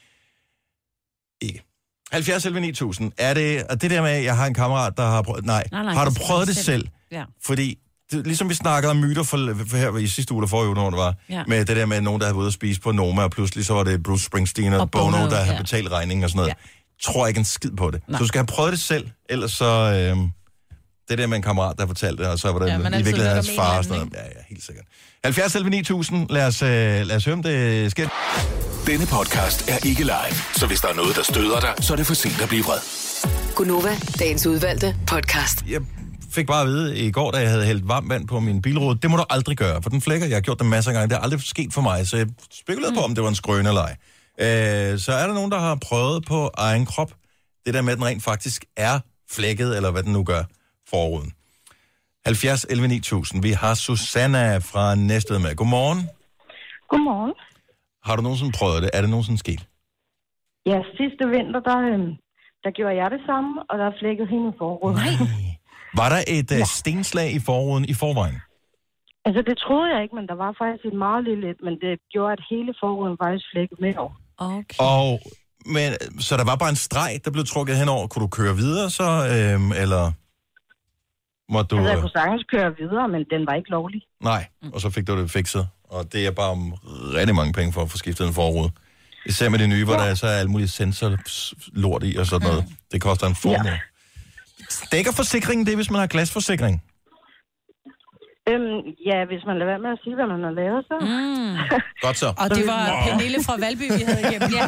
ikke. halvfjerds elleve ni tusind. Er det, og det der med, at jeg har en kammerat, der har prøvet... Nej, Nej, nej, har du det skal prøvet man det selv. selv? Ja. Fordi, det, ligesom vi snakkede om myter for, for her i sidste uge, eller forrige uge, når det var, Ja. med det der med nogen, der havde været ude at spise på Noma, og pludselig så var det Bruce Springsteen og, Og Bono, Bono, der havde ja. betalt regningen og sådan noget. Ja. Tror ikke en skid på det. Nej. Så du skal have prøvet det selv, ellers så... Øhm, det der med en kammerat, der fortalte det, og så var det Ja, ja, man i altid virkeligheden hørt hans om en far og eller sådan anden, noget. Ja, ja, helt sikkert. halvfjerds elleve ni tusind. Lad os, øh, lad os høre, om det sker. Denne podcast er ikke live, så hvis der er noget, der støder dig, så er det for sent at blive vred. Gunova, dagens udvalgte podcast. Jeg fik bare at vide i går, da jeg havde hældt varmt vand på min bilrude, det må du aldrig gøre, for den flækker. Jeg har gjort det masser af gange. Det er aldrig sket for mig, så jeg spekulerede mm. på, om det var en skrøne eller ej. Øh, så er der nogen, der har prøvet på egen krop, det der med, at den rent faktisk er flækket, eller hvad den nu gør, forruden. halvfjerds elleve ni tusind. Vi har Susanna fra Næstved med. Godmorgen. Godmorgen. Har du nogensinde prøvet det? Er det nogensinde sket? Ja, sidste vinter, der, øhm, der gjorde jeg det samme, og der flækkede hende forruden. Nej. Var der et ja. stenslag i forruden i forvejen? Altså, det troede jeg ikke, men der var faktisk et meget lille et, men det gjorde, at hele forruden faktisk flækkede med over. Okay. Og, men, så der var bare en streg, der blev trukket henover. Kunne du køre videre så, øhm, eller måtte du... Altså, jeg kunne sagtens køre videre, men den var ikke lovlig. Nej, og så fik du det fikset. Og det er bare om rigtig mange penge for at få skiftet en forrude. Især med det nye, hvor ja. der så er alle mulige sensorlort i og sådan noget. Det koster en formue. Ja. Dækker forsikringen det, hvis man har glasforsikring? Øhm, ja, hvis man lader være med at sige, hvad man har lavet, så... Mm. Godt så. Og det var Pernille fra Valby, vi havde igennem. Ja.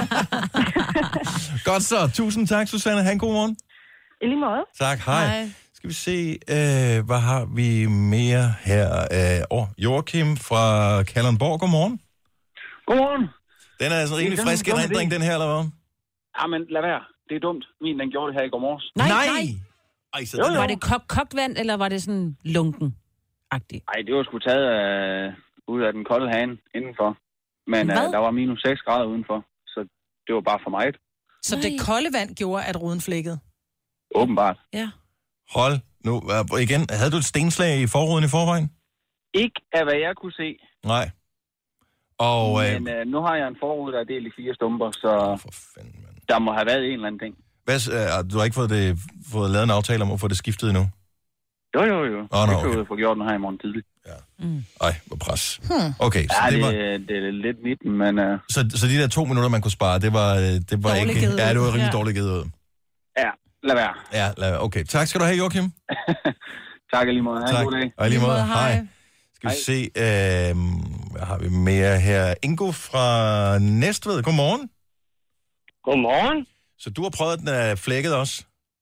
Godt så. Tusind tak, Susanne. Ha' en god morgen. I lige måde. Tak, hej. hej. Skal vi se, øh, hvad har vi mere her? Øh, oh, Joachim fra Kalundborg, godmorgen. Godmorgen. Den er altså rimelig frisk erindring, den her, eller hvad? Jamen, lad være. Det er dumt. Min, den gjorde det her i går morges. Nej, nej. nej. Ej, så Jo, den jo. Var det kok- kogt vand, eller var det sådan lunken-agtigt? Nej, det var sgu taget øh, ud af den kolde hane indenfor. Men øh, Hvad? der var minus seks grader udenfor, så det var bare for mig. Så det kolde vand gjorde, at ruden flækkede? Åbenbart. Ja. Hold nu. Uh, igen, havde du et stenslag i forruden i forvejen? Ikke af hvad jeg kunne se. Nej. Og, øh, Men øh, nu har jeg en forrude, der er delt i fire stumper, så der må have været en eller anden ting. hvad, øh, du har ikke fået, det, fået lavet en aftale om at få det skiftet endnu? Jo, jo, jo. Åh, oh, det no, kan okay. vi få gjort nu her i morgen tidligt. Mm. Ej, hvor pres. Hmm. Okay, så ja, det det, var... det er lidt midt, men... Uh... Så, så de der to minutter, man kunne spare, det var, det var ikke... givet Ja, det var ud. rimelig Ja. dårligt givet ud. Ja, lad være. Ja, lad være. Okay, tak skal du have, Joachim. Tak lige måde. Ha' en god dag. Og i lige måde, hej. Skal vi se, øh, hvad har vi mere her? Ingo fra Næstved, godmorgen. Godmorgen. Så du har prøvet den af flækket også?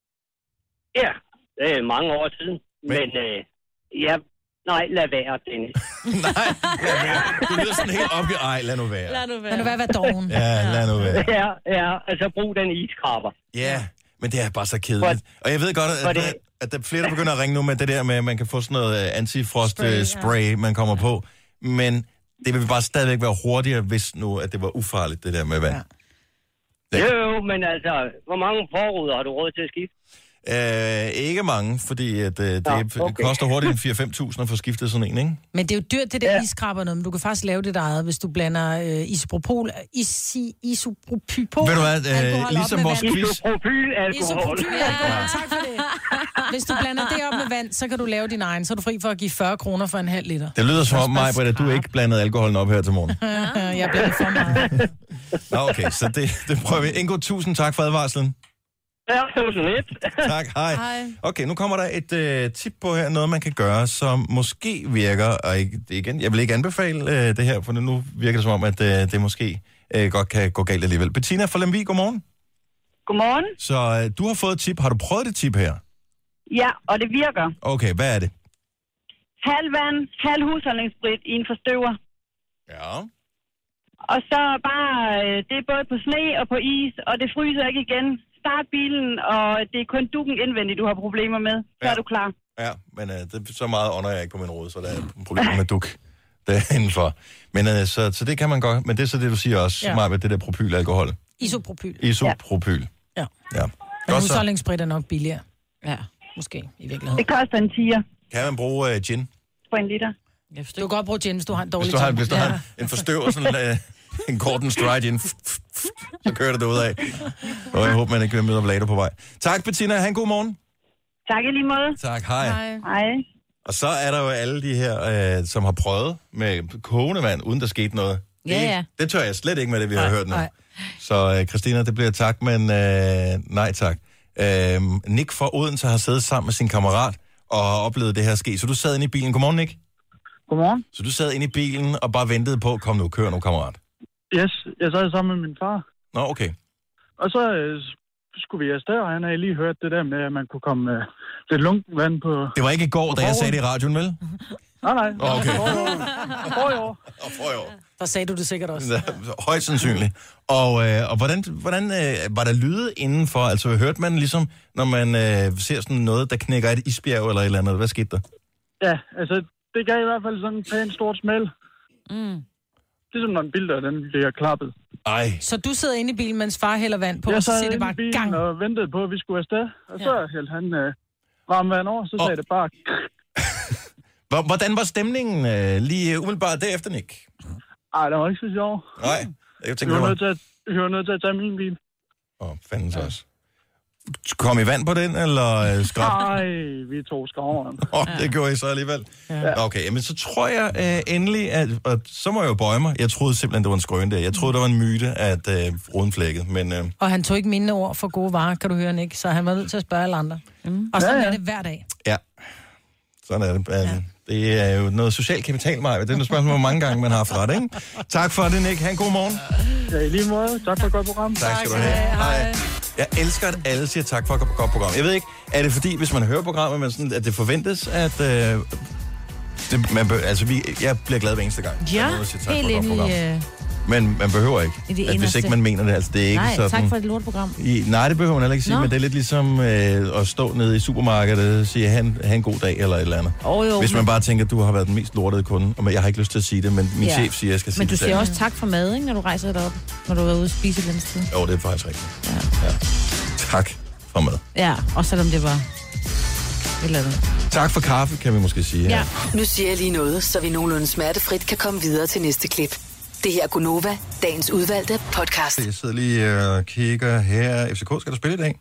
Ja, det er mange år siden. Men, Men øh, ja, nej, lad være, Dennis. Nej, lad være. Du lyder sådan helt op i, ej, lad nu være. Lad nu være. Lad nu være, hvad doven. Ja, lad nu være. Ja, ja, altså brug den iskraber. Ja, men det er bare så kedeligt. Og jeg ved godt, at, at, at der er flere, der begynder at ringe nu med det der med, at man kan få sådan noget antifrost spray, spray ja. man kommer på. Men det vil bare stadigvæk være hurtigere, hvis nu, at det var ufarligt, det der med vand. Ja. Jo, jo, men altså, hvor mange forruder har du råd til at skifte? Øh, ikke mange, fordi at, øh, det Nå, okay. koster hurtigt fire til fem tusind at få skiftet sådan en, ikke? Men det er jo dyrt, det der ja. iskraber noget, men du kan faktisk lave det der eget, hvis du blander øh, isopropol, is, isopropyl, Ved du hvad, øh, ligesom vores quiz. Isopropylalkohol. Isopropylalkohol, tak for det. Hvis du blander det op med vand, så kan du lave din egen, så er du fri for at give fyrre kroner for en halv liter. Det lyder som om mig, at du ikke blandede alkoholen op her til morgen. Jeg blander for meget. Nå, okay, så det, det prøver vi. Ingo, tusind tak for advarslen. Ja, tusind et. Tak, hej. Okay, nu kommer der et øh, tip på her, noget man kan gøre, som måske virker, og ikke, det igen, jeg vil ikke anbefale øh, det her, for nu virker det som om, at øh, det måske øh, godt kan gå galt alligevel. Bettina fra Lemvig, godmorgen. Godmorgen. Så øh, du har fået et tip. Har du prøvet det tip her? Ja, og det virker. Okay, hvad er det? Halv vand, halv husholdningssprit i en forstøver. Ja. Og så bare, øh, det er både på sne og på is, og det fryser ikke igen. Start bilen, og det er kun dukken indvendigt, du har problemer med. Så ja. er du klar. Ja, men øh, det, så meget ånder jeg ikke på min rode, så der er problemer med duk derinde. Men øh, så, så det kan man godt. Men det er så det, du siger også, ja. Maja, det der propylalkohol. Isopropyl. Isopropyl. Ja. Ja. Men husholdningssprit er nok billigere. Ja, måske i virkeligheden. Det koster en tier. Kan man bruge øh, gin? På en liter. Du kan godt bruge gin, hvis du har en dårlig Hvis du har, tand. hvis du har en forstøver, sådan øh, en Gordon's Dry gin, så kører det derudad. Og jeg håber, man ikke vil møde blader på vej. Tak, Bettina. Ha' en god morgen. Tak i lige måde. Tak, hej. Hej. Og så er der jo alle de her, øh, som har prøvet med kogende vand, uden der skete noget. Det, Ja, ja. det tør jeg slet ikke med det, vi har Nej, hørt nu. nej. Så øh, Christina, det bliver tak, men øh, nej tak. Øh, Nick fra Odense har siddet sammen med sin kammerat og har oplevet det her ske. Så du sad inde i bilen. Godmorgen, Nick. Godmorgen. Så du sad inde i bilen og bare ventede på, kom nu, kør nu, kammerat. Yes, jeg sad sammen med min far. Nå, okay. Og så øh, skulle vi afsted, og han havde lige hørt det der med, at man kunne komme øh, lidt lunken vand på... Det var ikke i går, da jeg sagde det i radioen, vel? Nej, nej. Okay. Forrige år. Og forrige år. Der sagde du det sikkert også. Højst sandsynligt. Og, øh, og hvordan, hvordan øh, var der lyde indenfor? Altså, hørte man ligesom, når man øh, ser sådan noget, der knækker et isbjerg eller et eller andet? Hvad skete der? Ja, altså, det gav i hvert fald sådan en pænt stort smæld. Mm. Ligesom når en bil der, den bliver klappet. Ej. Så du sidder inde i bilen, mens far hælder vand på, jeg og så sad siger det inde bare i bilen gang. og ventede på, at vi skulle afsted. Og så hældte han øh, varmt vand over, så sagde det bare... Hvordan var stemningen øh, lige umiddelbart derefter, Nick? Ej, det var ikke så sjovt. Nej, jeg Vi tænker, var det nødt til at, vi var nødt til at tage min bil. Åh, oh, fanden så også. Kom I vand på den, eller øh, skrab? Nej, vi tog skaveren. Åh, oh, det gjorde I så alligevel. Ja. Okay, men så tror jeg øh, endelig, at, og så må jeg jo bøje mig. Jeg troede simpelthen, det var en skrøn der. Jeg troede, der var en myte, at øh, roden flækkede, men... Øh, Og han tog ikke mine ord for gode varer, kan du høre, Nick? Så han var nødt til at spørge alle andre. Mm. Og sådan Ja, ja, ja. ja. er det hver dag. ja, sådan er det. Altså, ja. Det er jo noget social kapital, Maja. Det er noget spørgsmål, hvor mange gange man har haft ret, ikke? Tak for det, Nick. Ha' en god morgen. Ja, i lige måde. Tak for et godt program. Tak skal du have. Hej. Jeg elsker, at alle siger tak for et godt program. Jeg ved ikke, er det fordi, hvis man hører programmet, man sådan, at det forventes, at... Øh, det, man, be- altså, vi, jeg bliver glad hver eneste gang. Ja, Der er nogen, der siger tak for helt et godt ind program. i... Øh... Men man behøver ikke, I det at hvis inderste. ikke man mener det. Altså, det er ikke Nej, sådan, tak for et lortprogram. I, nej, det behøver man heller ikke sige, Nå. men det er lidt ligesom øh, at stå nede i supermarkedet og sige, han en god dag eller et eller andet. Oh, jo, Hvis man men- bare tænker, at du har været den mest lortede kunde, og jeg har ikke lyst til at sige det, men min Ja. chef siger, at jeg skal sige Men du det siger selv. også tak for mad, ikke, når du rejser dig op, når du er ude at spise et eller andet sted. Jo, det er faktisk rigtigt. Ja. Ja. Tak for mad. Ja, også selvom det var et eller andet. Tak for kaffe, kan vi måske sige. Ja. Nu siger jeg lige noget, så vi nogenlunde smertefrit kan komme videre til næste klip. Det her er Gunova, dagens udvalgte podcast. Jeg sidder lige og kigger her. F C K skal der spille i dag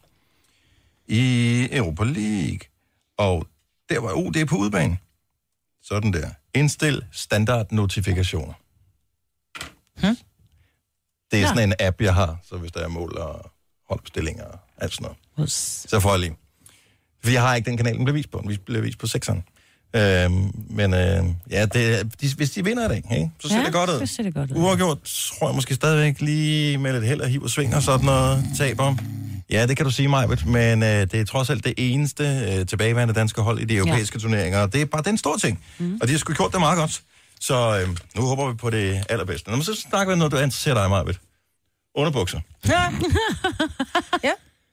i Europa League. Og der var U, det er på udebane. Sådan der. Indstil standard notifikationer. Hmm? Det er Ja. sådan en app, jeg har, så hvis der er mål og holdopstillinger og alt sådan noget. Så får jeg lige. For jeg har ikke den kanal, den bliver vist på. Den bliver vist på sekseren. Øhm, men øh, ja, det, de, hvis de vinder i dag, hey, så ser Ja, det godt ud. så ser det godt ud. Uafgjort tror jeg måske stadigvæk lige med lidt held og hiv og sving og sådan noget taber. Ja, det kan du sige, Majbert, men øh, det er trods alt det eneste øh, tilbageværende danske hold i de europæiske ja. turneringer. Og det er bare den store ting. Mm. Og de har sgu gjort det meget godt. Så øh, nu håber vi på det allerbedste. Nå, men så snakker vi om noget, du interesserer dig, Majbert. Underbukser. Ja. ja.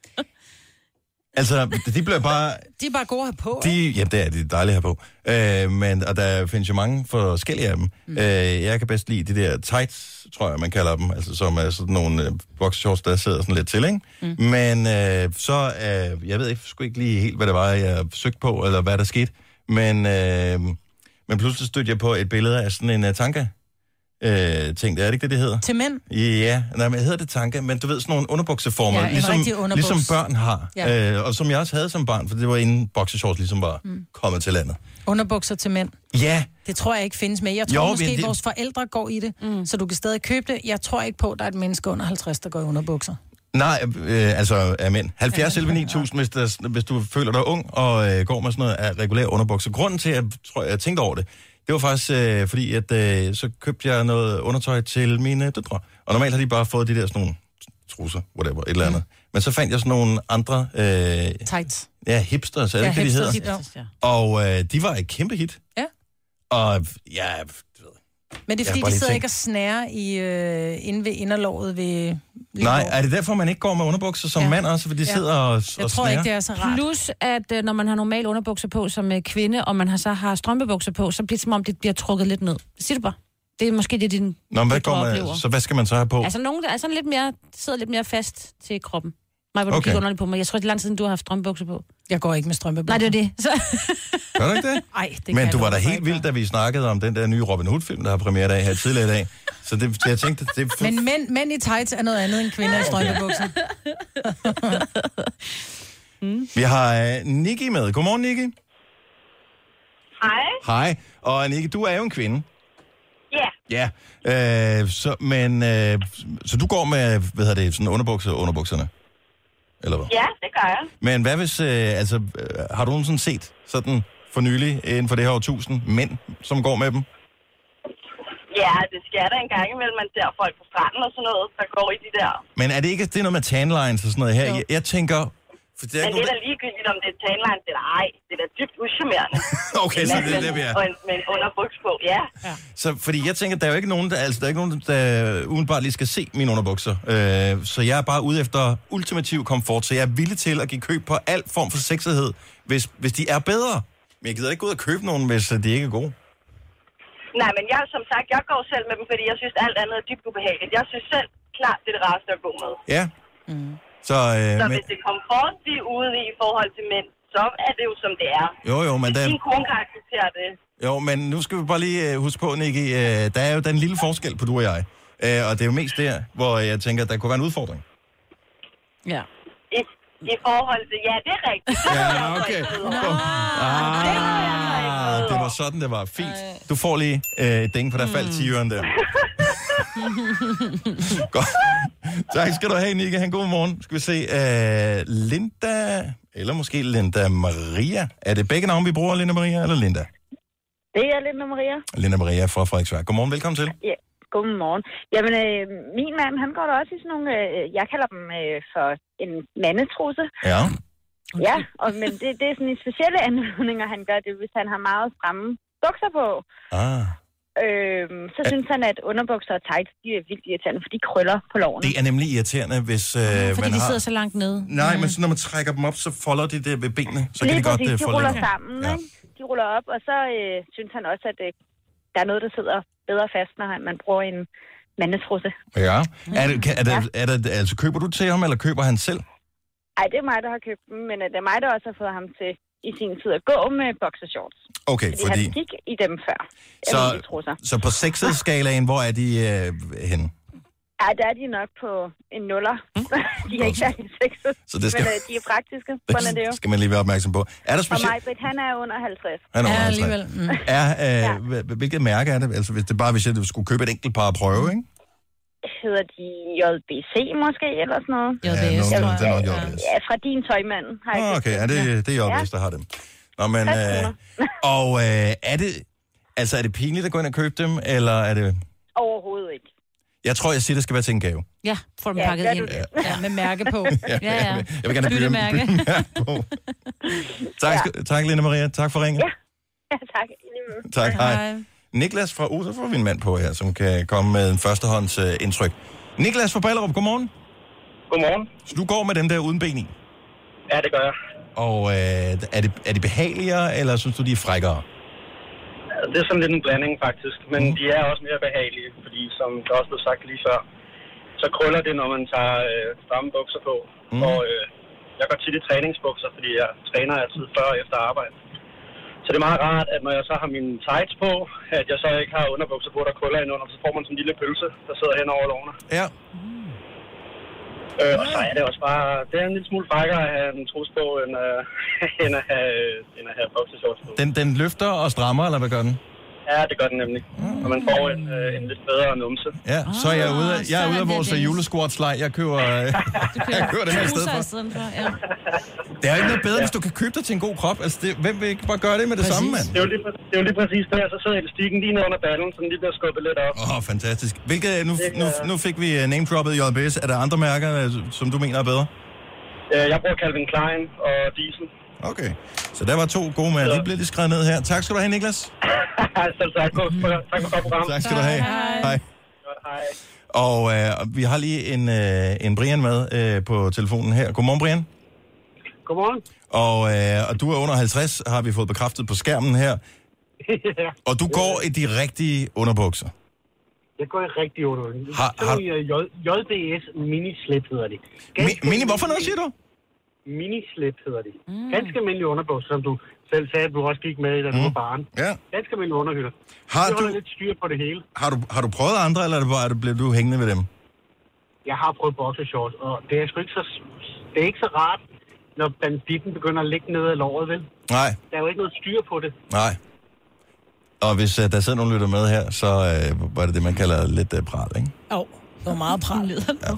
Altså, de bliver bare... De er bare gode at have på, De, ja, det er de dejlige her på. Øh, men, og der findes jo mange forskellige af dem. Mm. Øh, jeg kan bedst lide de der tights, tror jeg, man kalder dem. Altså, som er sådan nogle øh, boxershorts, der sidder sådan lidt til, ikke? Mm. Men øh, så, øh, jeg ved ikke, sgu ikke lige helt, hvad det var, jeg søgte på, eller hvad der skete. Men, øh, men pludselig stødte jeg på et billede af sådan en uh, tanka. Øh, ting, det er det ikke det, det hedder? Til mænd? Ja, nej, men hedder det tanke, men du ved, sådan nogle underbukseformer, Ja, en ligesom, rigtig underbuks. ligesom børn har, Ja. øh, og som jeg også havde som barn, for det var inden boxershorts ligesom var mm. kommet til landet. Underbukser til mænd. Ja. Det tror jeg ikke findes med. Jeg tror Jo, jo, måske, men det- vores forældre går i det, mm. så du kan stadig købe det. Jeg tror ikke på, at der er et menneske under halvtreds, der går i underbukser. Nej, øh, altså af mænd. halvfjerds elleve ni tusind, hvis, der, hvis du føler dig ung og øh, går med sådan noget af regulær underbukser. Grunden til, at jeg tror, jeg tænkte over det, det var faktisk øh, fordi, at øh, så købte jeg noget undertøj til mine døtre. Og normalt har de bare fået de der sådan nogle trusser, whatever, et eller andet. Mm. Men så fandt jeg sådan nogle andre... Øh, Tights. Ja, hipsters, er det Ja, ikke, det, de hedder? hipsters, ja. Og øh, de var et kæmpe hit. Ja. Og ja... Men det er Jeg fordi, har bare de lige sidder tænkt- ikke og snærer i, øh, inde ved inderlåret ved... Nej, er det derfor, man ikke går med underbukser som Ja. mand også? Fordi de Ja. sidder og, og Jeg tror snærer? ikke, det er så rart. Plus, at øh, når man har normale underbukser på som øh, kvinde, og man har, så har strømpebukser på, så bliver det som om, det bliver trukket lidt ned. Det siger du bare. Det er måske det, din Nå, men hvad døtre går oplever. man, så hvad skal man så have på? Altså nogen, der er sådan lidt mere, sidder lidt mere fast til kroppen. Mig, hvor du Okay. kigger underligt på mig. Jeg tror, det er lang tid siden, du har haft strømpebukser på. Jeg går ikke med strømpebukser. Nej, det er det. Så... Gør du ikke det? Ej, det kan Men jeg du var love da dig for helt ikke. vild, da vi snakkede om den der nye Robin Hood-film, der har premiere dag her tidligere i dag. Så det, jeg tænkte, det er... Men mænd, mænd i tights er noget andet end kvinder i strømpebukser. Vi har uh, Nikki med. Godmorgen, Nikki. Hej. Hej. Og Nikki, du er jo en kvinde. Ja. Ja. Øh, så, men, øh, så du går med, hvad hedder det, sådan underbukser underbukserne? Eller hvad? Ja, det gør jeg. Men hvad hvis, øh, altså, øh, har du nogensinde set sådan for nylig inden for det her årtusind mænd, som går med dem? Ja, det sker der en gang imellem. Man ser folk på stranden og sådan noget, der går i de der. Men er det ikke, det er noget med tanlines og sådan noget her? Jeg, jeg tænker... For det er Men ikke det er nogen, da ligegyldigt, om det er tanline eller ej. Det er da dybt uschammerende. Okay, så det er det, vi er. Og en, med en underbuks på, ja. ja. Så fordi jeg tænker, der er jo ikke nogen, der, altså, der er ikke nogen, der umiddelbart lige skal se mine underbukser. Øh, så jeg er bare ude efter ultimativ komfort, så jeg er villig til at give køb på al form for sexighed, hvis, hvis de er bedre. Men jeg gider ikke gå ud og købe nogen, hvis de ikke er gode. Nej, men jeg, som sagt, jeg går selv med dem, fordi jeg synes, alt andet er dybt ubehageligt. Jeg synes selv klart, det er det rareste at gå med. Ja. Mm. Så, øh, Så men, hvis det er komfort, de er ude i i forhold til mænd, så er det jo, som det er. jo, jo, men der, Din kone kan acceptere det. jo, men nu skal vi bare lige øh, huske på, Nikki, øh, der er jo den lille forskel på du og jeg. Øh, og det er jo mest der, hvor jeg tænker, der kunne være en udfordring. Ja. I, I forhold til, ja, det er rigtigt. Ja, okay. Ah, det var sådan, det var. Fint. Du får lige øh, et ding, for der faldt tiøren der. Godt. Tak skal du have, Nika. Han god morgen. Skal vi se. Uh, Linda, eller måske Linda Maria. Er det begge navne, vi bruger, Linda Maria eller Linda? Det er Linda Maria. Linda Maria fra Frederiksværk. Godmorgen, velkommen til. Ja, godmorgen. Jamen, øh, min mand, han går da også i sådan nogle, øh, jeg kalder dem øh, for en mandetrusse. Ja. Ja, og, men det, det er sådan en specielle anledninger, han gør det, hvis han har meget stramme bukser på. Ah. Øhm, så synes han, at underbukser og tights, de er vildt irriterende, for de krøller på lårene. Det er nemlig irriterende, hvis øh, Fordi man de har... sidder så langt nede. Nej, men så når man trækker dem op, så folder de det ved benene. Så Lige kan de godt præcis, øh, de folde ruller længere. sammen, Ja. ikke? De ruller op, og så øh, synes han også, at øh, der er noget, der sidder bedre fast, når han- man bruger en mandetrusse. Ja. Er det, kan, er det, er det, altså, køber du til ham, eller køber han selv? Ej, det er mig, der har købt dem, men øh, det er mig, der også har fået ham til i sin tid at gå med boxershorts. Okay, fordi... fordi... han gik i dem før. Så, trusser. så på sexet-skalaen, hvor er de øh, henne? Ja, der er de nok på en nuller. De er ikke særlig sexet, Så det skal- men øh, de er praktiske. Sådan er det jo. Skal man lige være opmærksom på. Er der Og specielt... Majbrit, han er under halvtreds. Han er under Ja, halvtreds. alligevel. Mm. Er, øh, ja. Hvilket mærke er det? Altså, hvis det bare hvis jeg skulle købe et enkelt par at prøve, ikke? Hedder de J B C måske, eller sådan noget? J B S, tror jeg. Det er nok J B S. Ja, fra din tøjmand. Har jeg Oh, okay, ja, det, det er J B S, der har dem. Nå, men... Øh, og øh, er det... Altså, er det pinligt at gå ind og købe dem, eller er det... Overhovedet ikke. Jeg tror, jeg siger, det skal være til en gave. Ja, får dem Ja, pakket gør ind. du det? Ja, med mærke på. Ja, Ja, ja. Jeg vil gerne have bytte Byttemærke. byttemærke på. Tak, ja. tak, Lene Maria. Tak for ringen. Ja, ja tak. I lige måde. Tak, hej. Niklas fra Odense, får vi en mand på her, som kan komme med en førstehånds uh, indtryk. Niklas fra Ballerup, godmorgen. Godmorgen. Så du går med dem der uden ben i? Ja, det gør jeg. Og øh, er, det, er de behageligere, eller synes du, de er frækkere? Det er sådan lidt en blanding, faktisk. Men mm. de er også mere behagelige, fordi som der også blev sagt lige før, så krøller det, når man tager øh, stramme bukser på. Mm. Og øh, jeg går tit i træningsbukser, fordi jeg træner altid før og efter arbejde. Så det er meget rart, at når jeg så har mine tights på, at jeg så ikke har underbukser på, der krøller ind under, så får man sådan en lille pølse, der sidder hen over lårene. Ja. Øh, og så er det også bare, det er en lille smule frækkere at have en trus på, end, øh, end at have, end at have boxershorts på. Den, den løfter og strammer, eller hvad gør den? Ja, det gør den nemlig. Og man får en, øh, en lidt bedre numse. Ja, så er jeg ude af, jeg er ude af vores julesquartslej. Jeg køber, jeg køber den her i stedet for. Ja. Det er jo ikke noget bedre, hvis du kan købe dig til en god krop. Altså, det, hvem vil ikke bare gøre det med det Præcis. samme, mand? Det er, jo lige, præ- det er jo lige præcis der, så sidder elastikken lige ned under ballen, så den lige bliver skubbet lidt op. Åh, oh, fantastisk. Hvilket, nu, nu, nu fik vi name-droppet J B S. Er der andre mærker, som du mener er bedre? Øh, Jeg bruger Calvin Klein og Diesel. Okay, så der var to gode mærker. De bliver lige skrevet ned her. Tak skal du have, Niklas. Selv tak. Tak for godt program. Tak skal du have. Hej. Hej. Hej. Og øh, vi har lige en, øh, en Brian med øh, på telefonen her. Godmorgen, Brian. Godmorgen. Og, øh, og du er under halvtreds, har vi fået bekræftet på skærmen her. Og du går i de rigtige underbukser. Jeg går i rigtig under. Har- har- J B S mini-slip hedder det. Mi- mini, hvorfor noget siger du? Mini-slip hedder det. Mm. Ganske almindelig underbukser, som du selv sagde, at du også gik med, da du Mm. var barn. Ja. Ganske almindelig underhytter. Har Det holder du- lidt styr på det hele. Har du, har du prøvet andre, eller er det bare, er det, bliver du hængende ved dem? Jeg har prøvet boxershorts, og det er sgu ikke så, det er ikke så rart, når banditten begynder at ligge nede af låret, vel? Nej, Der er jo ikke noget styr på det. nej. Og hvis uh, der sidder nogen lytter med her, så uh, var det det, man kalder lidt uh, pral, ikke? Åh, oh, det var meget pral. Ja.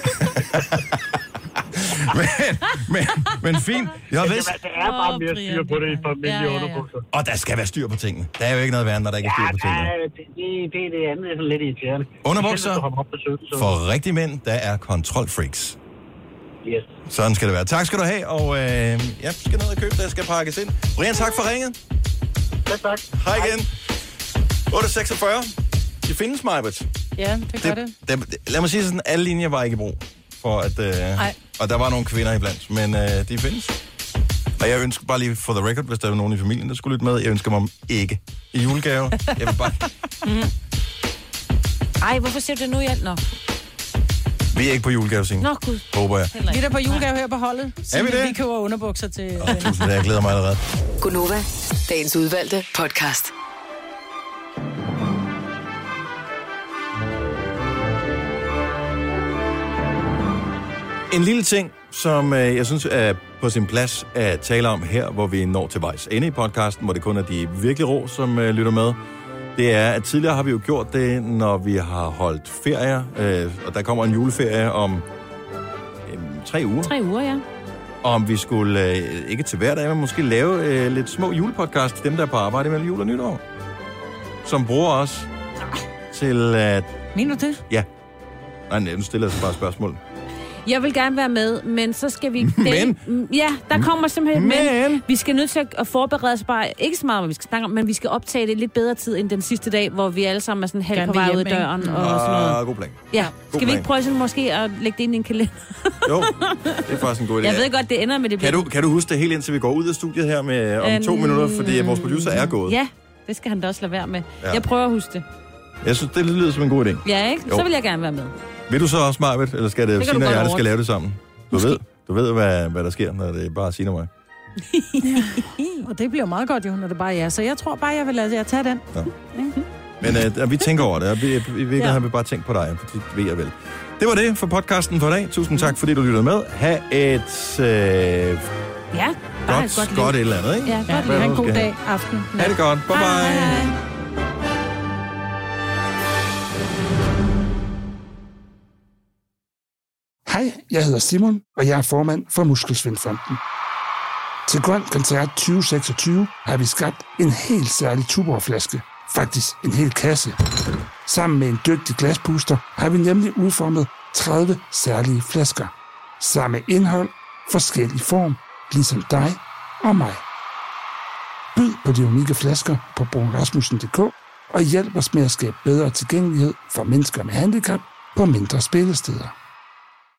men, men, men fint. Jeg Men vidst. det, det er bare mere styr på det i familie Ja, ja, ja. underbukser. Og der skal være styr på tingene. Der er jo ikke noget værre, når der ikke er styr på Ja, tingene. det, det, det er det andet, der er sådan lidt irriterende. Underbukser Specielt, hvis du hopper op på sytten, så- for rigtige mænd, der er kontrolfreaks. Yes. Sådan skal det være. Tak skal du have, og øh, jeg skal ned og købe, der skal pakkes ind. Brian, tak for ringet. Ja, tak. Hej igen. otte seksogfyrre. Det findes, Majbert. Ja, det gør det. det. Lad mig sige sådan, alle linjer var ikke i brug. For at, øh, Nej. og der var nogle kvinder iblandt, men øh, de findes. Og jeg ønsker bare lige for the record, hvis der er nogen i familien, der skulle lytte med, jeg ønsker mig ikke i julegave. Jeg vil bare... Mm. Ej, hvorfor siger du det nu i alt? Nå. Vi er ikke på julegave, Signe. Nå, gud. Håber jeg. Vi er der på julegave her på holdet. Er vi det? Vi køber underbukser til... Oh, tusind, jeg glæder mig allerede. Gunova, dagens udvalgte podcast. En lille ting, som øh, jeg synes er på sin plads at tale om her, hvor vi når til vejs ende i podcasten, hvor det kun er de virkelig rå, som øh, lytter med, det er, at tidligere har vi jo gjort det, når vi har holdt ferier, øh, og der kommer en juleferie om øh, tre uger. Tre uger, ja. Om vi skulle, øh, ikke til hverdag, men måske lave øh, lidt små julepodcast til dem, der er på arbejde mellem jul og nytår. Som bruger os til at... Mener du det? Ja. Nej, nu stiller jeg så bare spørgsmål. Jeg vil gerne være med, men så skal vi... Men? Ja, der kommer simpelthen... Men? men vi skal nødt til at forberede os bare... Ikke så meget, hvad vi skal snakke om, men vi skal optage det lidt bedre tid end den sidste dag, hvor vi alle sammen er sådan halvt Gerne på vej vil ud af hjem, døren ikke? og sådan noget. Ah, god plan. Ja, skal vi plan. ikke prøve sådan måske at lægge det ind i en kalender? Jo, det er faktisk en god idé. Jeg ved godt, det ender med det. Kan du, kan du huske det helt indtil vi går ud af studiet her med om to Øhm, minutter, fordi vores producer er gået? Ja, det skal han da også lade være med. Ja. Ja. Jeg prøver at huske det. Jeg synes, det lyder som en god idé. Ja, ikke? Jo. Så vil jeg gerne være med. Vil du så også, Marvitt, eller skal det, Det kan Signe du og godt jeg, der skal ordne. lave det sammen? Du ved, du ved hvad, hvad der sker, når det er bare Signe og mig. Ja. Og det bliver meget godt jo, når det bare er ja. Så jeg tror bare, jeg vil lade jer tage den. Ja. Men øh, vi tænker over det, og vi, vi, vi, vi ja. har vi bare tænkt på dig, for det ved jeg vel. Det var det for podcasten for i dag. Tusind tak, fordi du lyttede med. Ha' et... Øh, ja, bare godt, et godt, godt et eller andet, ikke? Ja, godt. Ja, ha' en god dag, aften. Ha' det godt. Bye, bye. Hej, hej. Hej, jeg hedder Simon, og jeg er formand for Muskelsvindfonden. Til Grøn Koncert tyve seksogtyve har vi skabt en helt særlig Tuborg-flaske. Faktisk en hel kasse. Sammen med en dygtig glaspuster har vi nemlig udformet tredive særlige flasker. Samme indhold, forskellig form, ligesom dig og mig. Byd på de unikke flasker på bruunrasmussen punktum d k og hjælp os med at skabe bedre tilgængelighed for mennesker med handicap på mindre spillesteder.